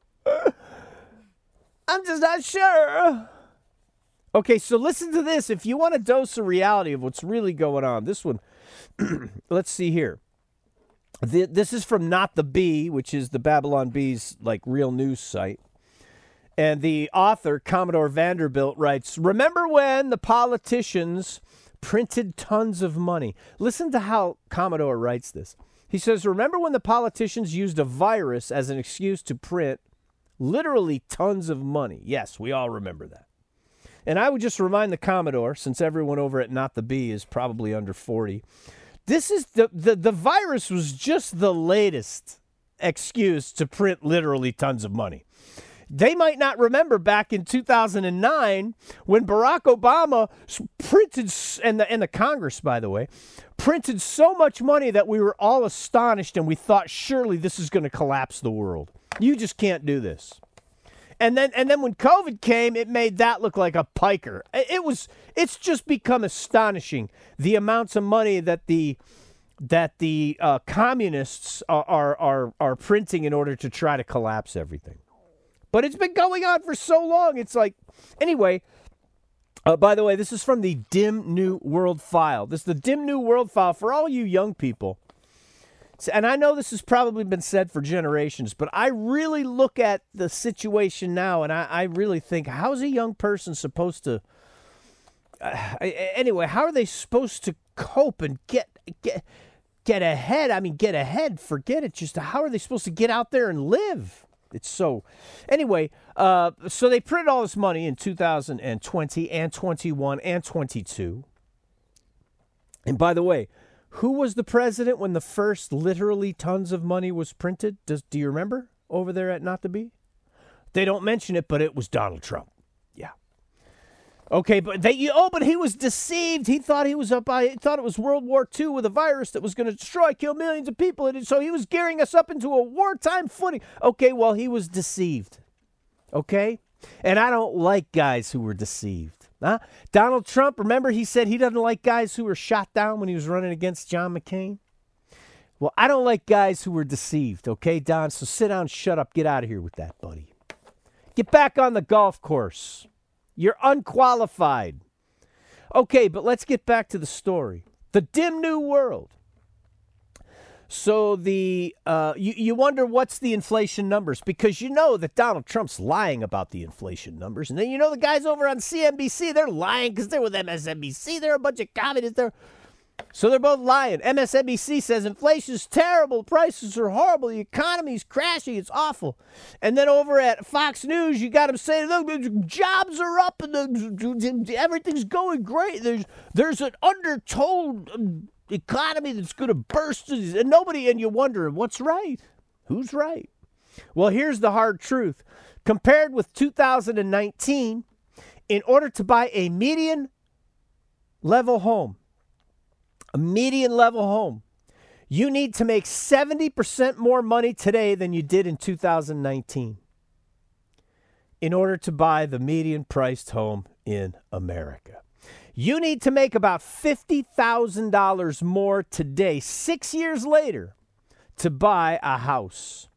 [SPEAKER 1] I'm just not sure. Okay, so listen to this. If you want a dose of reality of what's really going on, this one, let's see here. The, this is from Not the Bee, which is the Babylon Bee's like real news site. And the author, Commodore Vanderbilt, writes, remember when the politicians printed tons of money? Listen to how Commodore writes this. He says, remember when the politicians used a virus as an excuse to print literally tons of money? Yes, we all remember that. And I would just remind the Commodore, since everyone over at Not the Bee is probably under forty, this is the, the, the virus was just the latest excuse to print literally tons of money. They might not remember back in two thousand nine when Barack Obama printed, and the, and the Congress, by the way, printed so much money that we were all astonished and we thought surely this is going to collapse the world. You just can't do this. And then and then when COVID came, it made that look like a piker. It was it's just become astonishing the amounts of money that the that the uh, communists are, are are are printing in order to try to collapse everything. But it's been going on for so long. It's like, anyway, uh, by the way, this is from the Dim New World File. This is the Dim New World File for all you young people. And I know this has probably been said for generations, but I really look at the situation now and I, I really think, how's a young person supposed to, uh, anyway, how are they supposed to cope and get, get, get ahead? I mean, get ahead, forget it. Just how are they supposed to get out there and live? It's so, anyway, uh, so they printed all this money in two thousand twenty and twenty-one and twenty-two. And by the way, who was the president when the first literally tons of money was printed? Does, do you remember over there at Not the Bee? They don't mention it, but it was Donald Trump. Yeah. Okay, but they, oh, but he was deceived. He thought he was up by, he thought it was World War Two with a virus that was going to destroy, kill millions of people. And so he was gearing us up into a wartime footing. Okay, well, he was deceived. Okay? And I don't like guys who were deceived. Huh? Donald Trump, remember he said he doesn't like guys who were shot down when he was running against John McCain? Well, I don't like guys who were deceived, okay, Don? So sit down, shut up, get out of here with that, buddy. Get back on the golf course. You're unqualified. Okay, but let's get back to the story. The dim new world. So the uh, you, you wonder what's the inflation numbers, because you know that Donald Trump's lying about the inflation numbers. And then you know the guys over on C N B C, they're lying because they're with M S N B C. They're a bunch of communists. They're, so they're both lying. M S N B C says inflation's terrible. Prices are horrible. The economy's crashing. It's awful. And then over at Fox News, you got them saying, look, the jobs are up and the, everything's going great. There's, there's an undertold economy that's going to burst, and nobody, and you wonder what's right, who's right. Well, here's the hard truth. Compared with two thousand nineteen, in order to buy a median level home, a median level home, you need to make seventy percent more money today than you did in two thousand nineteen in order to buy the median priced home in America. You need to make about fifty thousand dollars more today, six years later, to buy a house.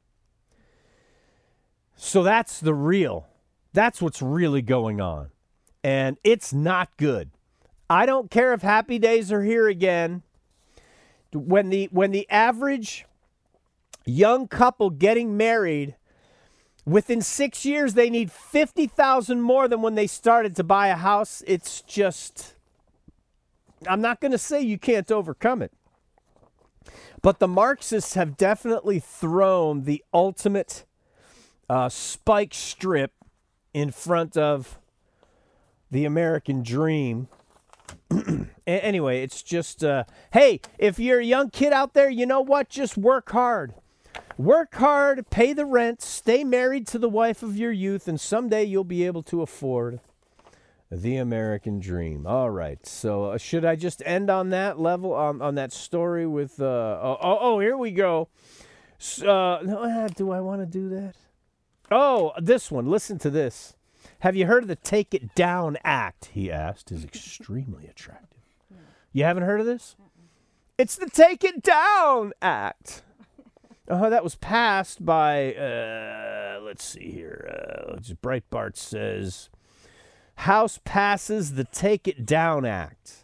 [SPEAKER 1] So that's the real, that's what's really going on. And it's not good. I don't care if Happy Days are here again. When the when the average young couple getting married, within six years, they need fifty thousand dollars more than when they started to buy a house. It's just, I'm not going to say you can't overcome it. But the Marxists have definitely thrown the ultimate uh, spike strip in front of the American dream. Anyway, it's just, uh, hey, if you're a young kid out there, you know what? Just work hard. Work hard, pay the rent, stay married to the wife of your youth, and someday you'll be able to afford the American dream. All right, so uh, should I just end on that level, on, on that story with, uh, oh, oh, oh, here we go. Uh, no, uh, do I want to do that? Oh, this one, listen to this. Have you heard of the Take It Down Act, he asked, is extremely attractive. You haven't heard of this? It's the Take It Down Act. Uh, that was passed by, uh, let's see here, uh, Breitbart says, House passes the Take It Down Act.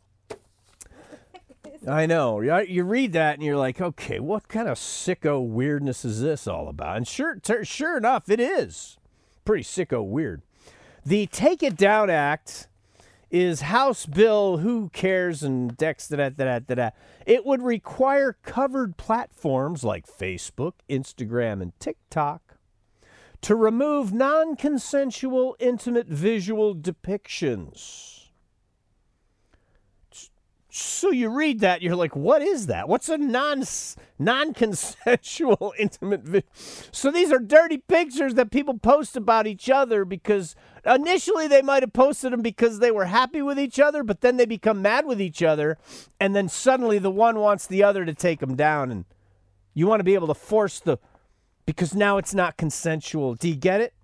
[SPEAKER 1] I know. You read that and you're like, okay, what kind of sicko weirdness is this all about? And sure, ter- sure enough, it is. Pretty sicko weird. The Take It Down Act is House Bill Who Cares and Dex da da da da da. It would require covered platforms like Facebook, Instagram, and TikTok to remove non-consensual intimate visual depictions. So you read that, you're like, what is that? What's a non non-consensual intimate video? So these are dirty pictures that people post about each other because initially they might have posted them because they were happy with each other, but then they become mad with each other, and then suddenly the one wants the other to take them down, and you want to be able to force the, because now it's not consensual. Do you get it?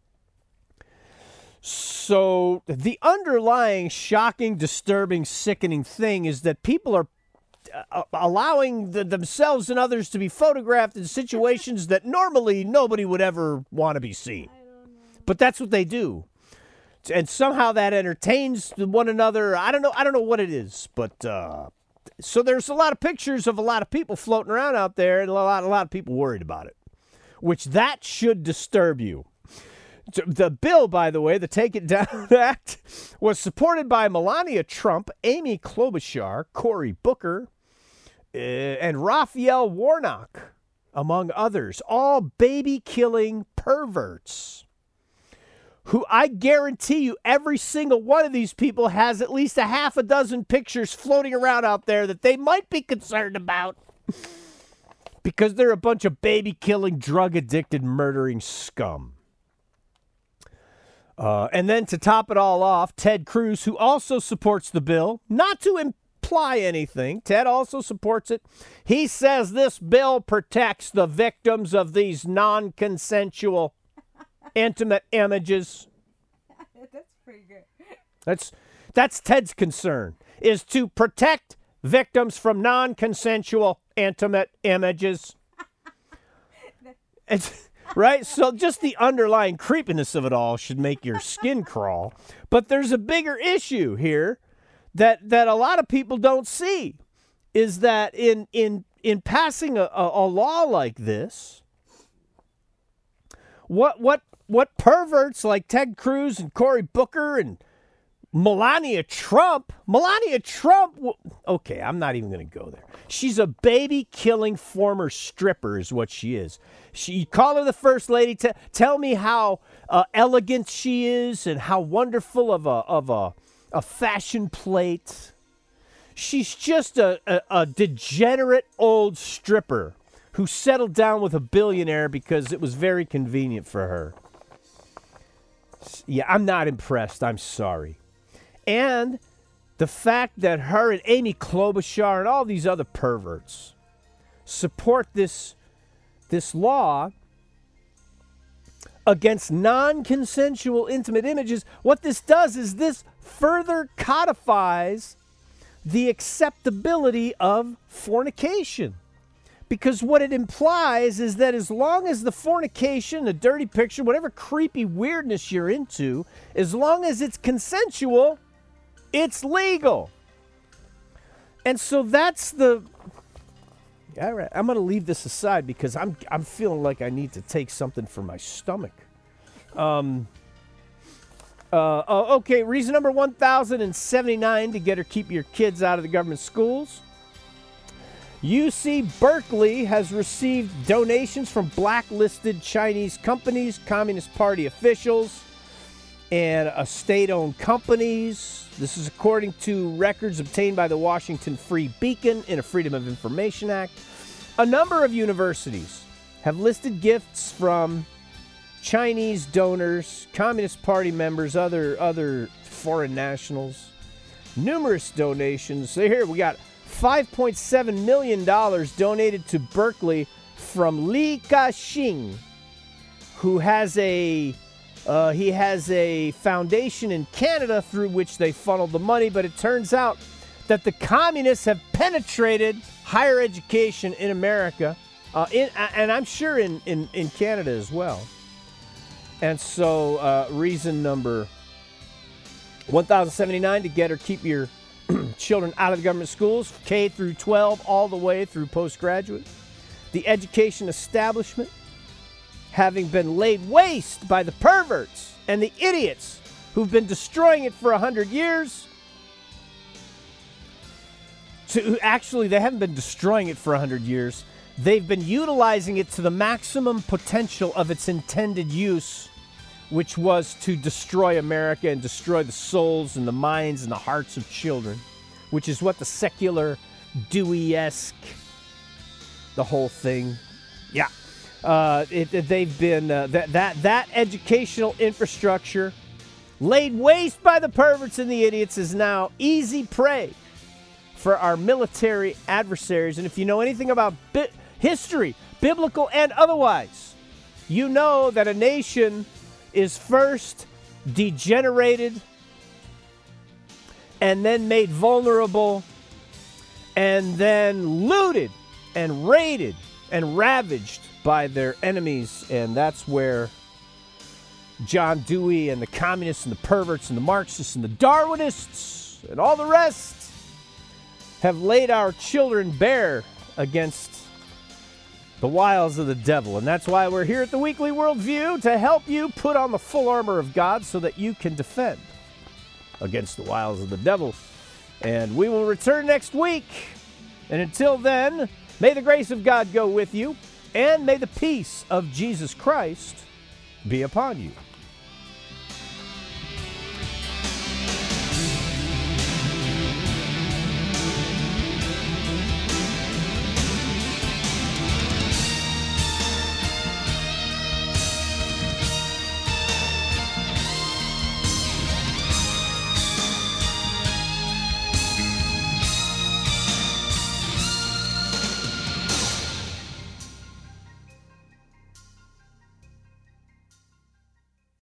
[SPEAKER 1] So the underlying shocking, disturbing, sickening thing is that people are uh, allowing the, themselves and others to be photographed in situations that normally nobody would ever want to be seen. But that's what they do. And somehow that entertains one another. I don't know. I don't know what it is. But uh, so there's a lot of pictures of a lot of people floating around out there, and a lot, a lot of people worried about it, which that should disturb you. The bill, by the way, the Take It Down Act, was supported by Melania Trump, Amy Klobuchar, Cory Booker, uh, and Raphael Warnock, among others, all baby-killing perverts, who I guarantee you every single one of these people has at least a half a dozen pictures floating around out there that they might be concerned about because they're a bunch of baby-killing, drug-addicted, murdering scum. Uh, and then to top it all off, Ted Cruz, who also supports the bill, not to imply anything, Ted also supports it. He says this bill protects the victims of these non-consensual intimate images.
[SPEAKER 2] That's pretty good.
[SPEAKER 1] That's that's Ted's concern, is to protect victims from non-consensual intimate images. It's, right? So just the underlying creepiness of it all should make your skin crawl. But there's a bigger issue here that that a lot of people don't see, is that in in in passing a, a, a law like this, what what what perverts like Ted Cruz and Cory Booker and Melania Trump, Melania Trump, okay, I'm not even going to go there. She's a baby-killing former stripper is what she is. She, you call her the first lady. T- tell me how uh, elegant she is and how wonderful of a of a, a fashion plate. She's just a, a, a degenerate old stripper who settled down with a billionaire because it was very convenient for her. Yeah, I'm not impressed. I'm sorry. And the fact that her and Amy Klobuchar and all these other perverts support this, this law against non-consensual intimate images, what this does is this further codifies the acceptability of fornication. Because what it implies is that as long as the fornication, the dirty picture, whatever creepy weirdness you're into, as long as it's consensual, it's legal. And so that's the... All right, I'm going to leave this aside because I'm I'm feeling like I need to take something for my stomach. Um. Uh, oh, okay, reason number one thousand seventy-nine to get or keep your kids out of the government schools. U C Berkeley has received donations from blacklisted Chinese companies, Communist Party officials, and uh, state-owned companies. This is according to records obtained by the Washington Free Beacon in a Freedom of Information Act. A number of universities have listed gifts from Chinese donors, Communist Party members, other other foreign nationals. Numerous donations. So here we got five point seven million dollars donated to Berkeley from Li Ka-shing, who has a uh, he has a foundation in Canada through which they funneled the money. But it turns out that the communists have penetrated higher education in America, uh, in, and I'm sure in, in, in Canada as well. And so uh, reason number one thousand seventy-nine to get or keep your children out of the government schools, K through twelve, all the way through postgraduate. The education establishment, having been laid waste by the perverts and the idiots who've been destroying it for one hundred years. So actually, they haven't been destroying it for one hundred years. They've been utilizing it to the maximum potential of its intended use, which was to destroy America and destroy the souls and the minds and the hearts of children, which is what the secular Dewey-esque, the whole thing. Yeah. Uh, it, it, they've been, uh, that, that, that educational infrastructure laid waste by the perverts and the idiots is now easy prey for our military adversaries. And if you know anything about bi- history, biblical and otherwise, you know that a nation is first degenerated and then made vulnerable and then looted and raided and ravaged by their enemies. And that's where John Dewey and the communists and the perverts and the Marxists and the Darwinists and all the rest have laid our children bare against the wiles of the devil. And that's why we're here at the Weekly Worldview, to help you put on the full armor of God so that you can defend against the wiles of the devil. And we will return next week. And until then, may the grace of God go with you, and may the peace of Jesus Christ be upon you.